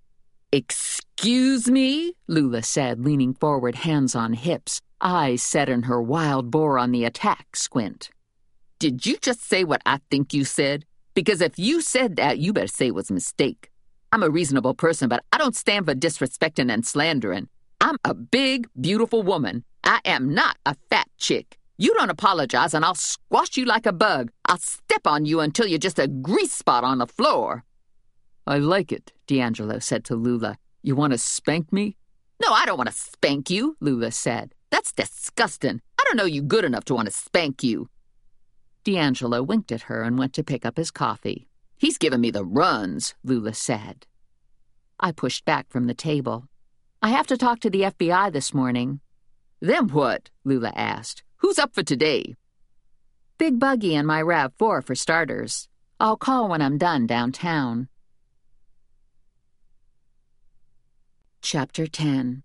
Excuse me? Lula said, leaning forward, hands on hips, eyes set in her wild boar on the attack squint. Did you just say what I think you said? Because if you said that, you better say it was a mistake. I'm a reasonable person, but I don't stand for disrespecting and slandering. I'm a big, beautiful woman. I am not a fat chick. You don't apologize, and I'll squash you like a bug. I'll step on you until you're just a grease spot on the floor. I like it, D'Angelo said to Lula. You want to spank me? No, I don't want to spank you, Lula said. That's disgusting. I don't know you good enough to want to spank you. D'Angelo winked at her and went to pick up his coffee. He's giving me the runs, Lula said. I pushed back from the table. I have to talk to the FBI this morning. Then what? Lula asked. Who's up for today? Big Buggy and my RAV4 for starters. I'll call when I'm done downtown. Chapter 10.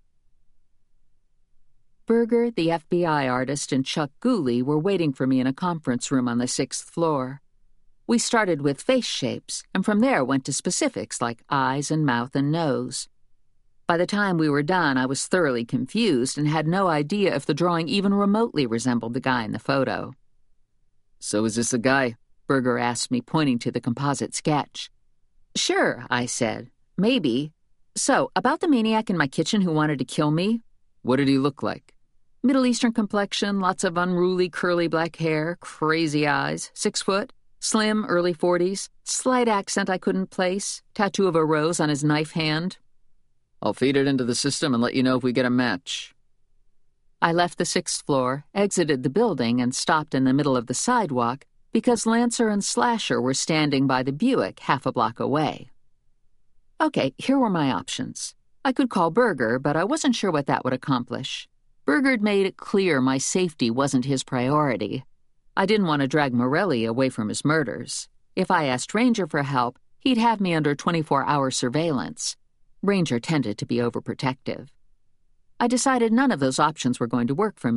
Berger, the FBI artist, and Chuck Gooley were waiting for me in a conference room on the 6th floor. We started with face shapes, and from there went to specifics like eyes and mouth and nose. By the time we were done, I was thoroughly confused and had no idea if the drawing even remotely resembled the guy in the photo. So is this a guy? Berger asked me, pointing to the composite sketch. Sure, I said. Maybe. So, about the maniac in my kitchen who wanted to kill me? What did he look like? Middle Eastern complexion, lots of unruly curly black hair, crazy eyes, 6 foot, slim, early 40s, slight accent I couldn't place, tattoo of a rose on his knife hand. I'll feed it into the system and let you know if we get a match. I left the 6th floor, exited the building, and stopped in the middle of the sidewalk because Lancer and Slasher were standing by the Buick half a block away. Okay, here were my options. I could call Berger, but I wasn't sure what that would accomplish. Berger'd made it clear my safety wasn't his priority. I didn't want to drag Morelli away from his murders. If I asked Ranger for help, he'd have me under 24-hour surveillance. Ranger tended to be overprotective. I decided none of those options were going to work for me,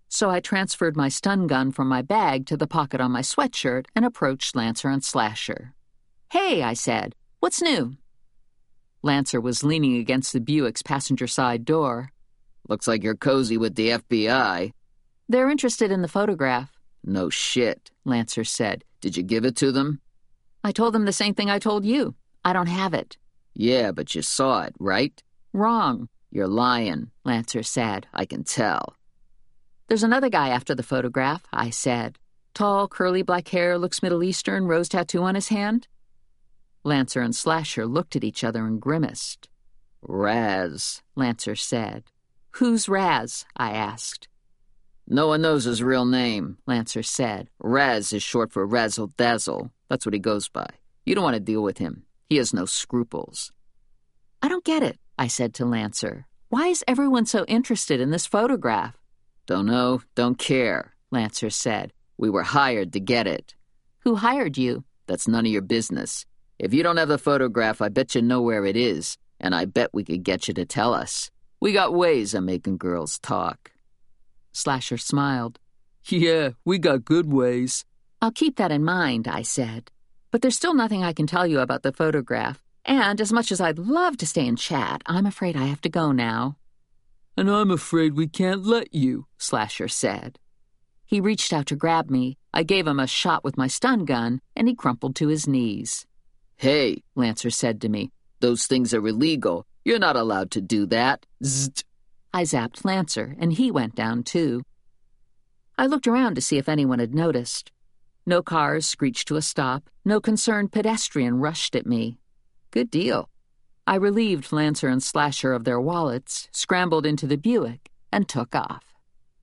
So I transferred my stun gun from my bag to the pocket on my sweatshirt and approached Lancer and Slasher. "Hey," I said, "what's new?" Lancer was leaning against the Buick's passenger side door. "Looks like you're cozy with the FBI. "They're interested in the photograph." "No shit," Lancer said. "Did you give it to them?" "I told them the same thing I told you. I don't have it." "Yeah, but you saw it, right?" "Wrong." "You're lying," Lancer said. "I can tell." "There's another guy after the photograph," I said. "Tall, curly black hair, looks Middle Eastern, rose tattoo on his hand." Lancer and Slasher looked at each other and grimaced. "Raz," Lancer said. "Who's Raz?" I asked. "No one knows his real name," Lancer said. "Raz is short for Razzle Dazzle. That's what he goes by. You don't want to deal with him. He has no scruples." "I don't get it," I said to Lancer. "Why is everyone so interested in this photograph?" "Don't know, don't care," Lancer said. "We were hired to get it." "Who hired you?" "That's none of your business. If you don't have the photograph, I bet you know where it is, and I bet we could get you to tell us. We got ways of making girls talk." Slasher smiled. "Yeah, we got good ways." "I'll keep that in mind," I said. "But there's still nothing I can tell you about the photograph. And as much as I'd love to stay and chat, I'm afraid I have to go now." "And I'm afraid we can't let you," Slasher said. He reached out to grab me. I gave him a shot with my stun gun, and he crumpled to his knees. "Hey," Lancer said to me, "those things are illegal. You're not allowed to do that." Zzzt. I zapped Lancer, and he went down too. I looked around to see if anyone had noticed. No cars screeched to a stop. No concerned pedestrian rushed at me. Good deal. I relieved Lancer and Slasher of their wallets, scrambled into the Buick, and took off.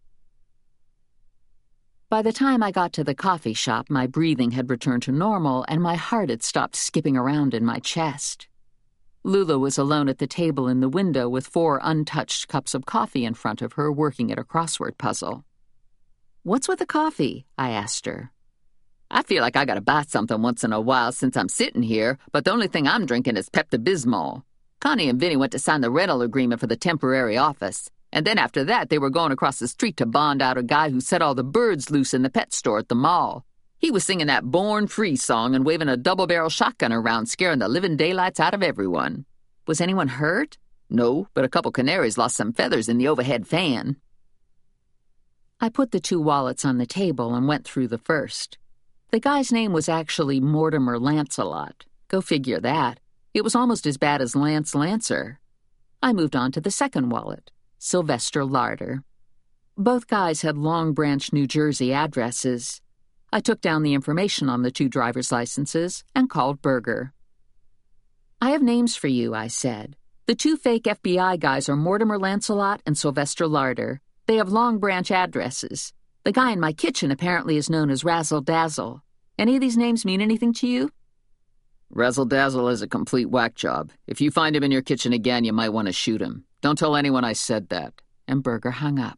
By the time I got to the coffee shop, my breathing had returned to normal, and my heart had stopped skipping around in my chest. Lula was alone at the table in the window with 4 untouched cups of coffee in front of her, working at a crossword puzzle. "What's with the coffee?" I asked her. "I feel like I gotta buy something once in a while since I'm sitting here, but the only thing I'm drinking is Pepto-Bismol. Connie and Vinny went to sign the rental agreement for the temporary office, and then after that they were going across the street to bond out a guy who set all the birds loose in the pet store at the mall. He was singing that Born Free song and waving a double-barrel shotgun around, scaring the living daylights out of everyone." "Was anyone hurt?" "No, but a couple canaries lost some feathers in the overhead fan." I put the 2 wallets on the table and went through the first. The guy's name was actually Mortimer Lancelot. Go figure that. It was almost as bad as Lance Lancer. I moved on to the second wallet, Sylvester Larder. Both guys had Long Branch, New Jersey addresses. I took down the information on the 2 driver's licenses and called Berger. "I have names for you," I said. "The 2 fake FBI guys are Mortimer Lancelot and Sylvester Larder. They have Long Branch addresses. The guy in my kitchen apparently is known as Razzle Dazzle. Any of these names mean anything to you?" "Razzle Dazzle is a complete whack job. If you find him in your kitchen again, you might want to shoot him. Don't tell anyone I said that." And Berger hung up.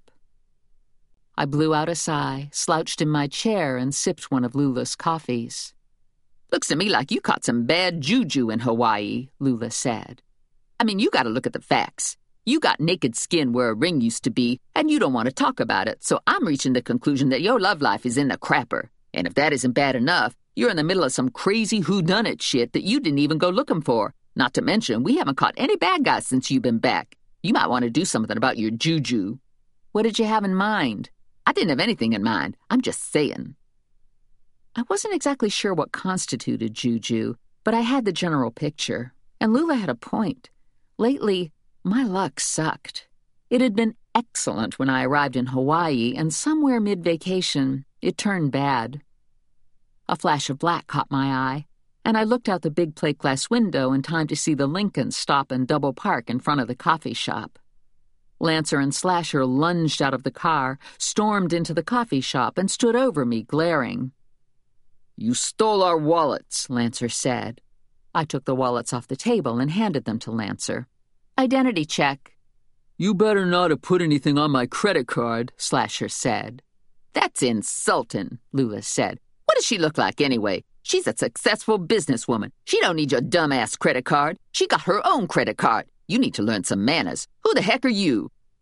I blew out a sigh, slouched in my chair, and sipped one of Lula's coffees. "Looks to me like you caught some bad juju in Hawaii," Lula said. "I mean, you gotta look at the facts. You got naked skin where a ring used to be, and you don't want to talk about it, so I'm reaching the conclusion that your love life is in the crapper. And if that isn't bad enough, you're in the middle of some crazy whodunit shit that you didn't even go looking for. Not to mention, we haven't caught any bad guys since you've been back. You might want to do something about your juju." "What did you have in mind?" "I didn't have anything in mind. I'm just saying." I wasn't exactly sure what constituted juju, but I had the general picture, and Lula had a point. Lately, my luck sucked. It had been excellent when I arrived in Hawaii, and somewhere mid-vacation, it turned bad. A flash of black caught my eye, and I looked out the big plate glass window in time to see the Lincolns stop and double park in front of the coffee shop. Lancer and Slasher lunged out of the car, stormed into the coffee shop, and stood over me, glaring. "You stole our wallets," Lancer said. I took the wallets off the table and handed them to Lancer. "Identity check." "You better not have put anything on my credit card," Slasher said. "That's insulting," Lula said. "What does she look like anyway? She's a successful businesswoman. She don't need your dumbass credit card. She got her own credit card. You need to learn some manners. Who the heck are you?"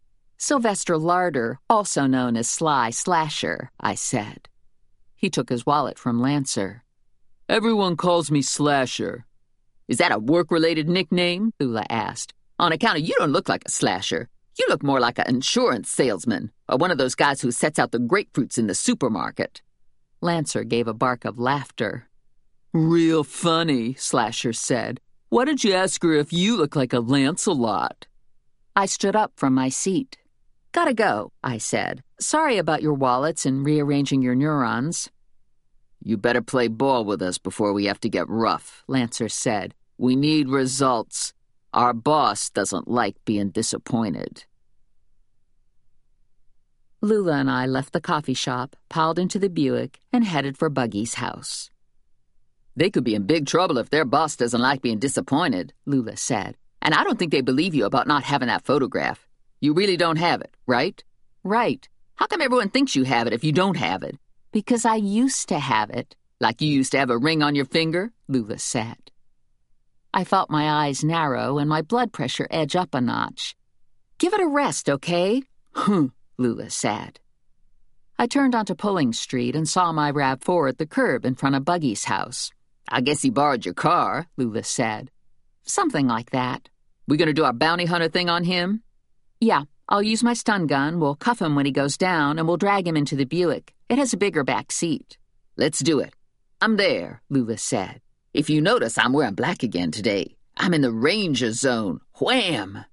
Sylvester Larder, also known as Sly Slasher, I said. He took his wallet from Lancer. Everyone calls me Slasher. Is that a work-related nickname? Lula asked. On account of you don't look like a slasher. You look more like an insurance salesman, or one of those guys who sets out the grapefruits in the supermarket. Lancer gave a bark of laughter. Real funny, Slasher said. Why don't you ask her if you look like a Lancelot? I stood up from my seat. Gotta go, I said. Sorry about your wallets and rearranging your neurons. You better play ball with us before we have to get rough, Lancer said. We need results. Our boss doesn't like being disappointed. Lula and I left the coffee shop, piled into the Buick, and headed for Buggy's house. They could be in big trouble if their boss doesn't like being disappointed, Lula said. And I don't think they believe you about not having that photograph. You really don't have it, right? Right. How come everyone thinks you have it if you don't have it? Because I used to have it. Like you used to have a ring on your finger? Lula said. I felt my eyes narrow and my blood pressure edge up a notch. Give it a rest, okay? Lula said. I turned onto Pulling Street and saw my RAV4 at the curb in front of Buggy's house. I guess he borrowed your car, Lula said. Something like that. We gonna do our bounty hunter thing on him? Yeah, I'll use my stun gun, we'll cuff him when he goes down, and we'll drag him into the Buick. It has a bigger back seat. Let's do it. I'm there, Lula said. If you notice, I'm wearing black again today. I'm in the Ranger Zone. Wham!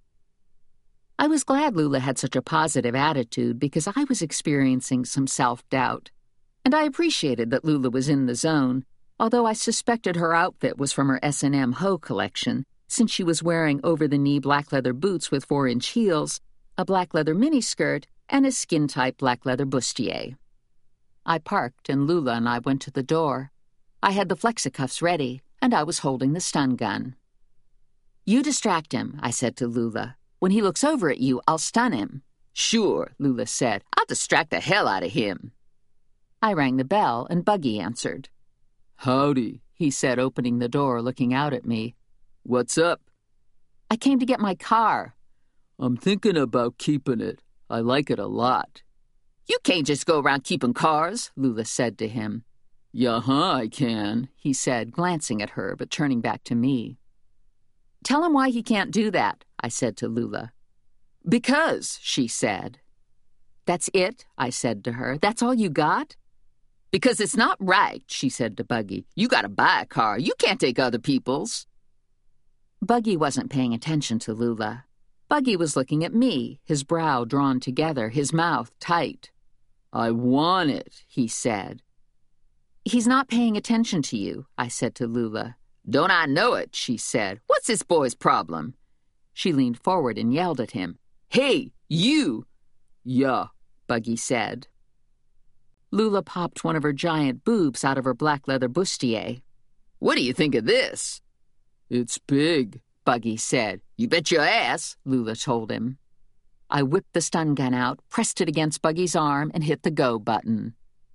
I was glad Lula had such a positive attitude because I was experiencing some self-doubt. And I appreciated that Lula was in the zone, although I suspected her outfit was from her S&M Ho collection, since she was wearing over-the-knee black leather boots with 4-inch heels, a black leather miniskirt, and a skin-tight black leather bustier. I parked, and Lula and I went to the door. I had the flexicuffs ready, and I was holding the stun gun. You distract him, I said to Lula. When he looks over at you, I'll stun him. Sure, Lula said. I'll distract the hell out of him. I rang the bell, and Buggy answered. Howdy, he said, opening the door, looking out at me. What's up? I came to get my car. I'm thinking about keeping it. I like it a lot. You can't just go around keeping cars, Lula said to him. I can, he said, glancing at her but turning back to me. Tell him why he can't do that, I said to Lula. Because, she said. That's it, I said to her. That's all you got? Because it's not right, she said to Buggy. You gotta buy a car. You can't take other people's. Buggy wasn't paying attention to Lula. Buggy was looking at me, his brow drawn together, his mouth tight. I want it, he said. He's not paying attention to you, I said to Lula. Don't I know it, she said. What's this boy's problem? She leaned forward and yelled at him. Hey, you! Yeah, Buggy said. Lula popped one of her giant boobs out of her black leather bustier. What do you think of this? It's big, Buggy said. You bet your ass, Lula told him. I whipped the stun gun out, pressed it against Buggy's arm, and hit the go button.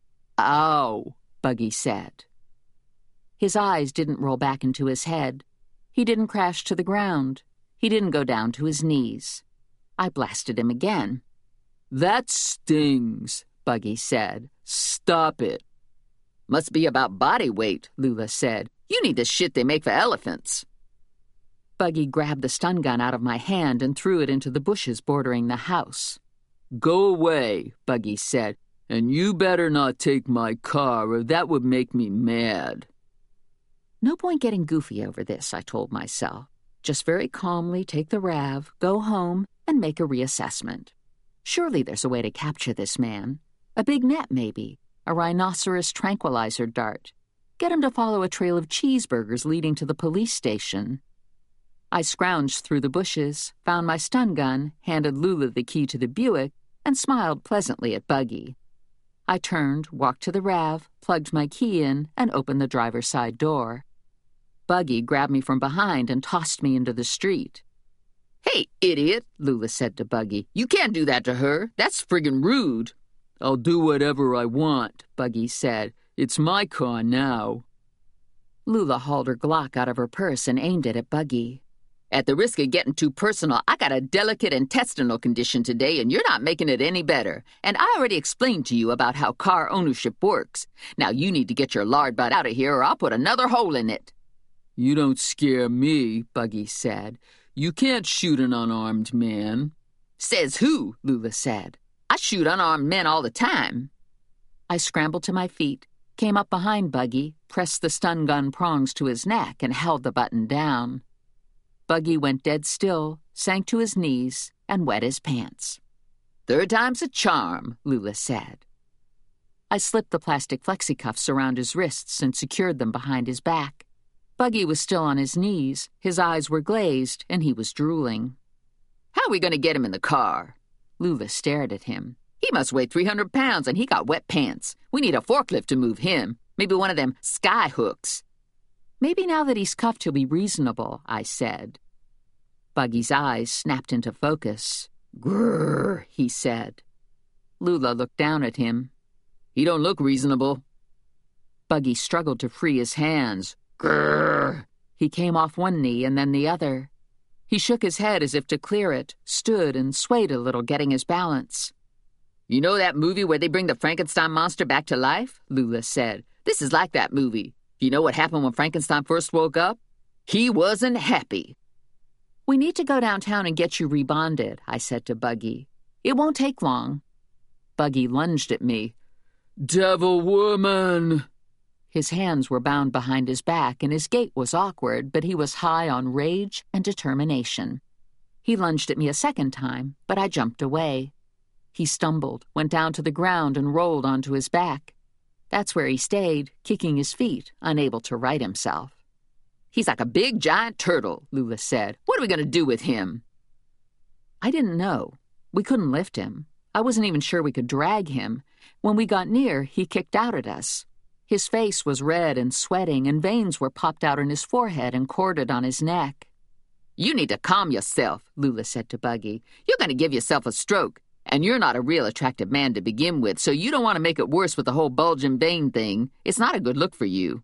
Ow, Buggy said. His eyes didn't roll back into his head. He didn't crash to the ground. He didn't go down to his knees. I blasted him again. That stings, Buggy said. Stop it. Must be about body weight, Lula said. You need the shit they make for elephants. Buggy grabbed the stun gun out of my hand and threw it into the bushes bordering the house. Go away, Buggy said, and you better not take my car or that would make me mad. No point getting goofy over this, I told myself. Just very calmly take the RAV, go home, and make a reassessment. Surely there's a way to capture this man. A big net, maybe. A rhinoceros tranquilizer dart. Get him to follow a trail of cheeseburgers leading to the police station. I scrounged through the bushes, found my stun gun, handed Lula the key to the Buick, and smiled pleasantly at Buggy. I turned, walked to the RAV, plugged my key in, and opened the driver's side door. Buggy grabbed me from behind and tossed me into the street. Hey, idiot, Lula said to Buggy. You can't do that to her. That's friggin' rude. I'll do whatever I want, Buggy said. It's my car now. Lula hauled her Glock out of her purse and aimed it at Buggy. At the risk of getting too personal, I got a delicate intestinal condition today, and you're not making it any better. And I already explained to you about how car ownership works. Now you need to get your lard butt out of here, or I'll put another hole in it. You don't scare me, Buggy said. You can't shoot an unarmed man. Says who? Lula said. I shoot unarmed men all the time. I scrambled to my feet, came up behind Buggy, pressed the stun gun prongs to his neck, and held the button down. Buggy went dead still, sank to his knees, and wet his pants. Third time's a charm, Lula said. I slipped the plastic flexi-cuffs around his wrists and secured them behind his back. Buggy was still on his knees, his eyes were glazed, and he was drooling. How are we going to get him in the car? Lula stared at him. He must weigh 300 pounds, and he got wet pants. We need a forklift to move him. Maybe one of them sky hooks. Maybe now that he's cuffed, he'll be reasonable, I said. Buggy's eyes snapped into focus. Grrr, he said. Lula looked down at him. He don't look reasonable. Buggy struggled to free his hands. Grrr. He came off one knee and then the other. He shook his head as if to clear it, stood and swayed a little, getting his balance. You know that movie where they bring the Frankenstein monster back to life? Lula said. This is like that movie. You know what happened when Frankenstein first woke up? He wasn't happy. We need to go downtown and get you rebonded, I said to Buggy. It won't take long. Buggy lunged at me. Devil woman! His hands were bound behind his back, and his gait was awkward, but he was high on rage and determination. He lunged at me a second time, but I jumped away. He stumbled, went down to the ground, and rolled onto his back. That's where he stayed, kicking his feet, unable to right himself. He's like a big, giant turtle, Lula said. What are we going to do with him? I didn't know. We couldn't lift him. I wasn't even sure we could drag him. When we got near, he kicked out at us. His face was red and sweating, and veins were popped out on his forehead and corded on his neck. You need to calm yourself, Lula said to Buggy. You're going to give yourself a stroke. And you're not a real attractive man to begin with, so you don't want to make it worse with the whole bulging vein thing. It's not a good look for you.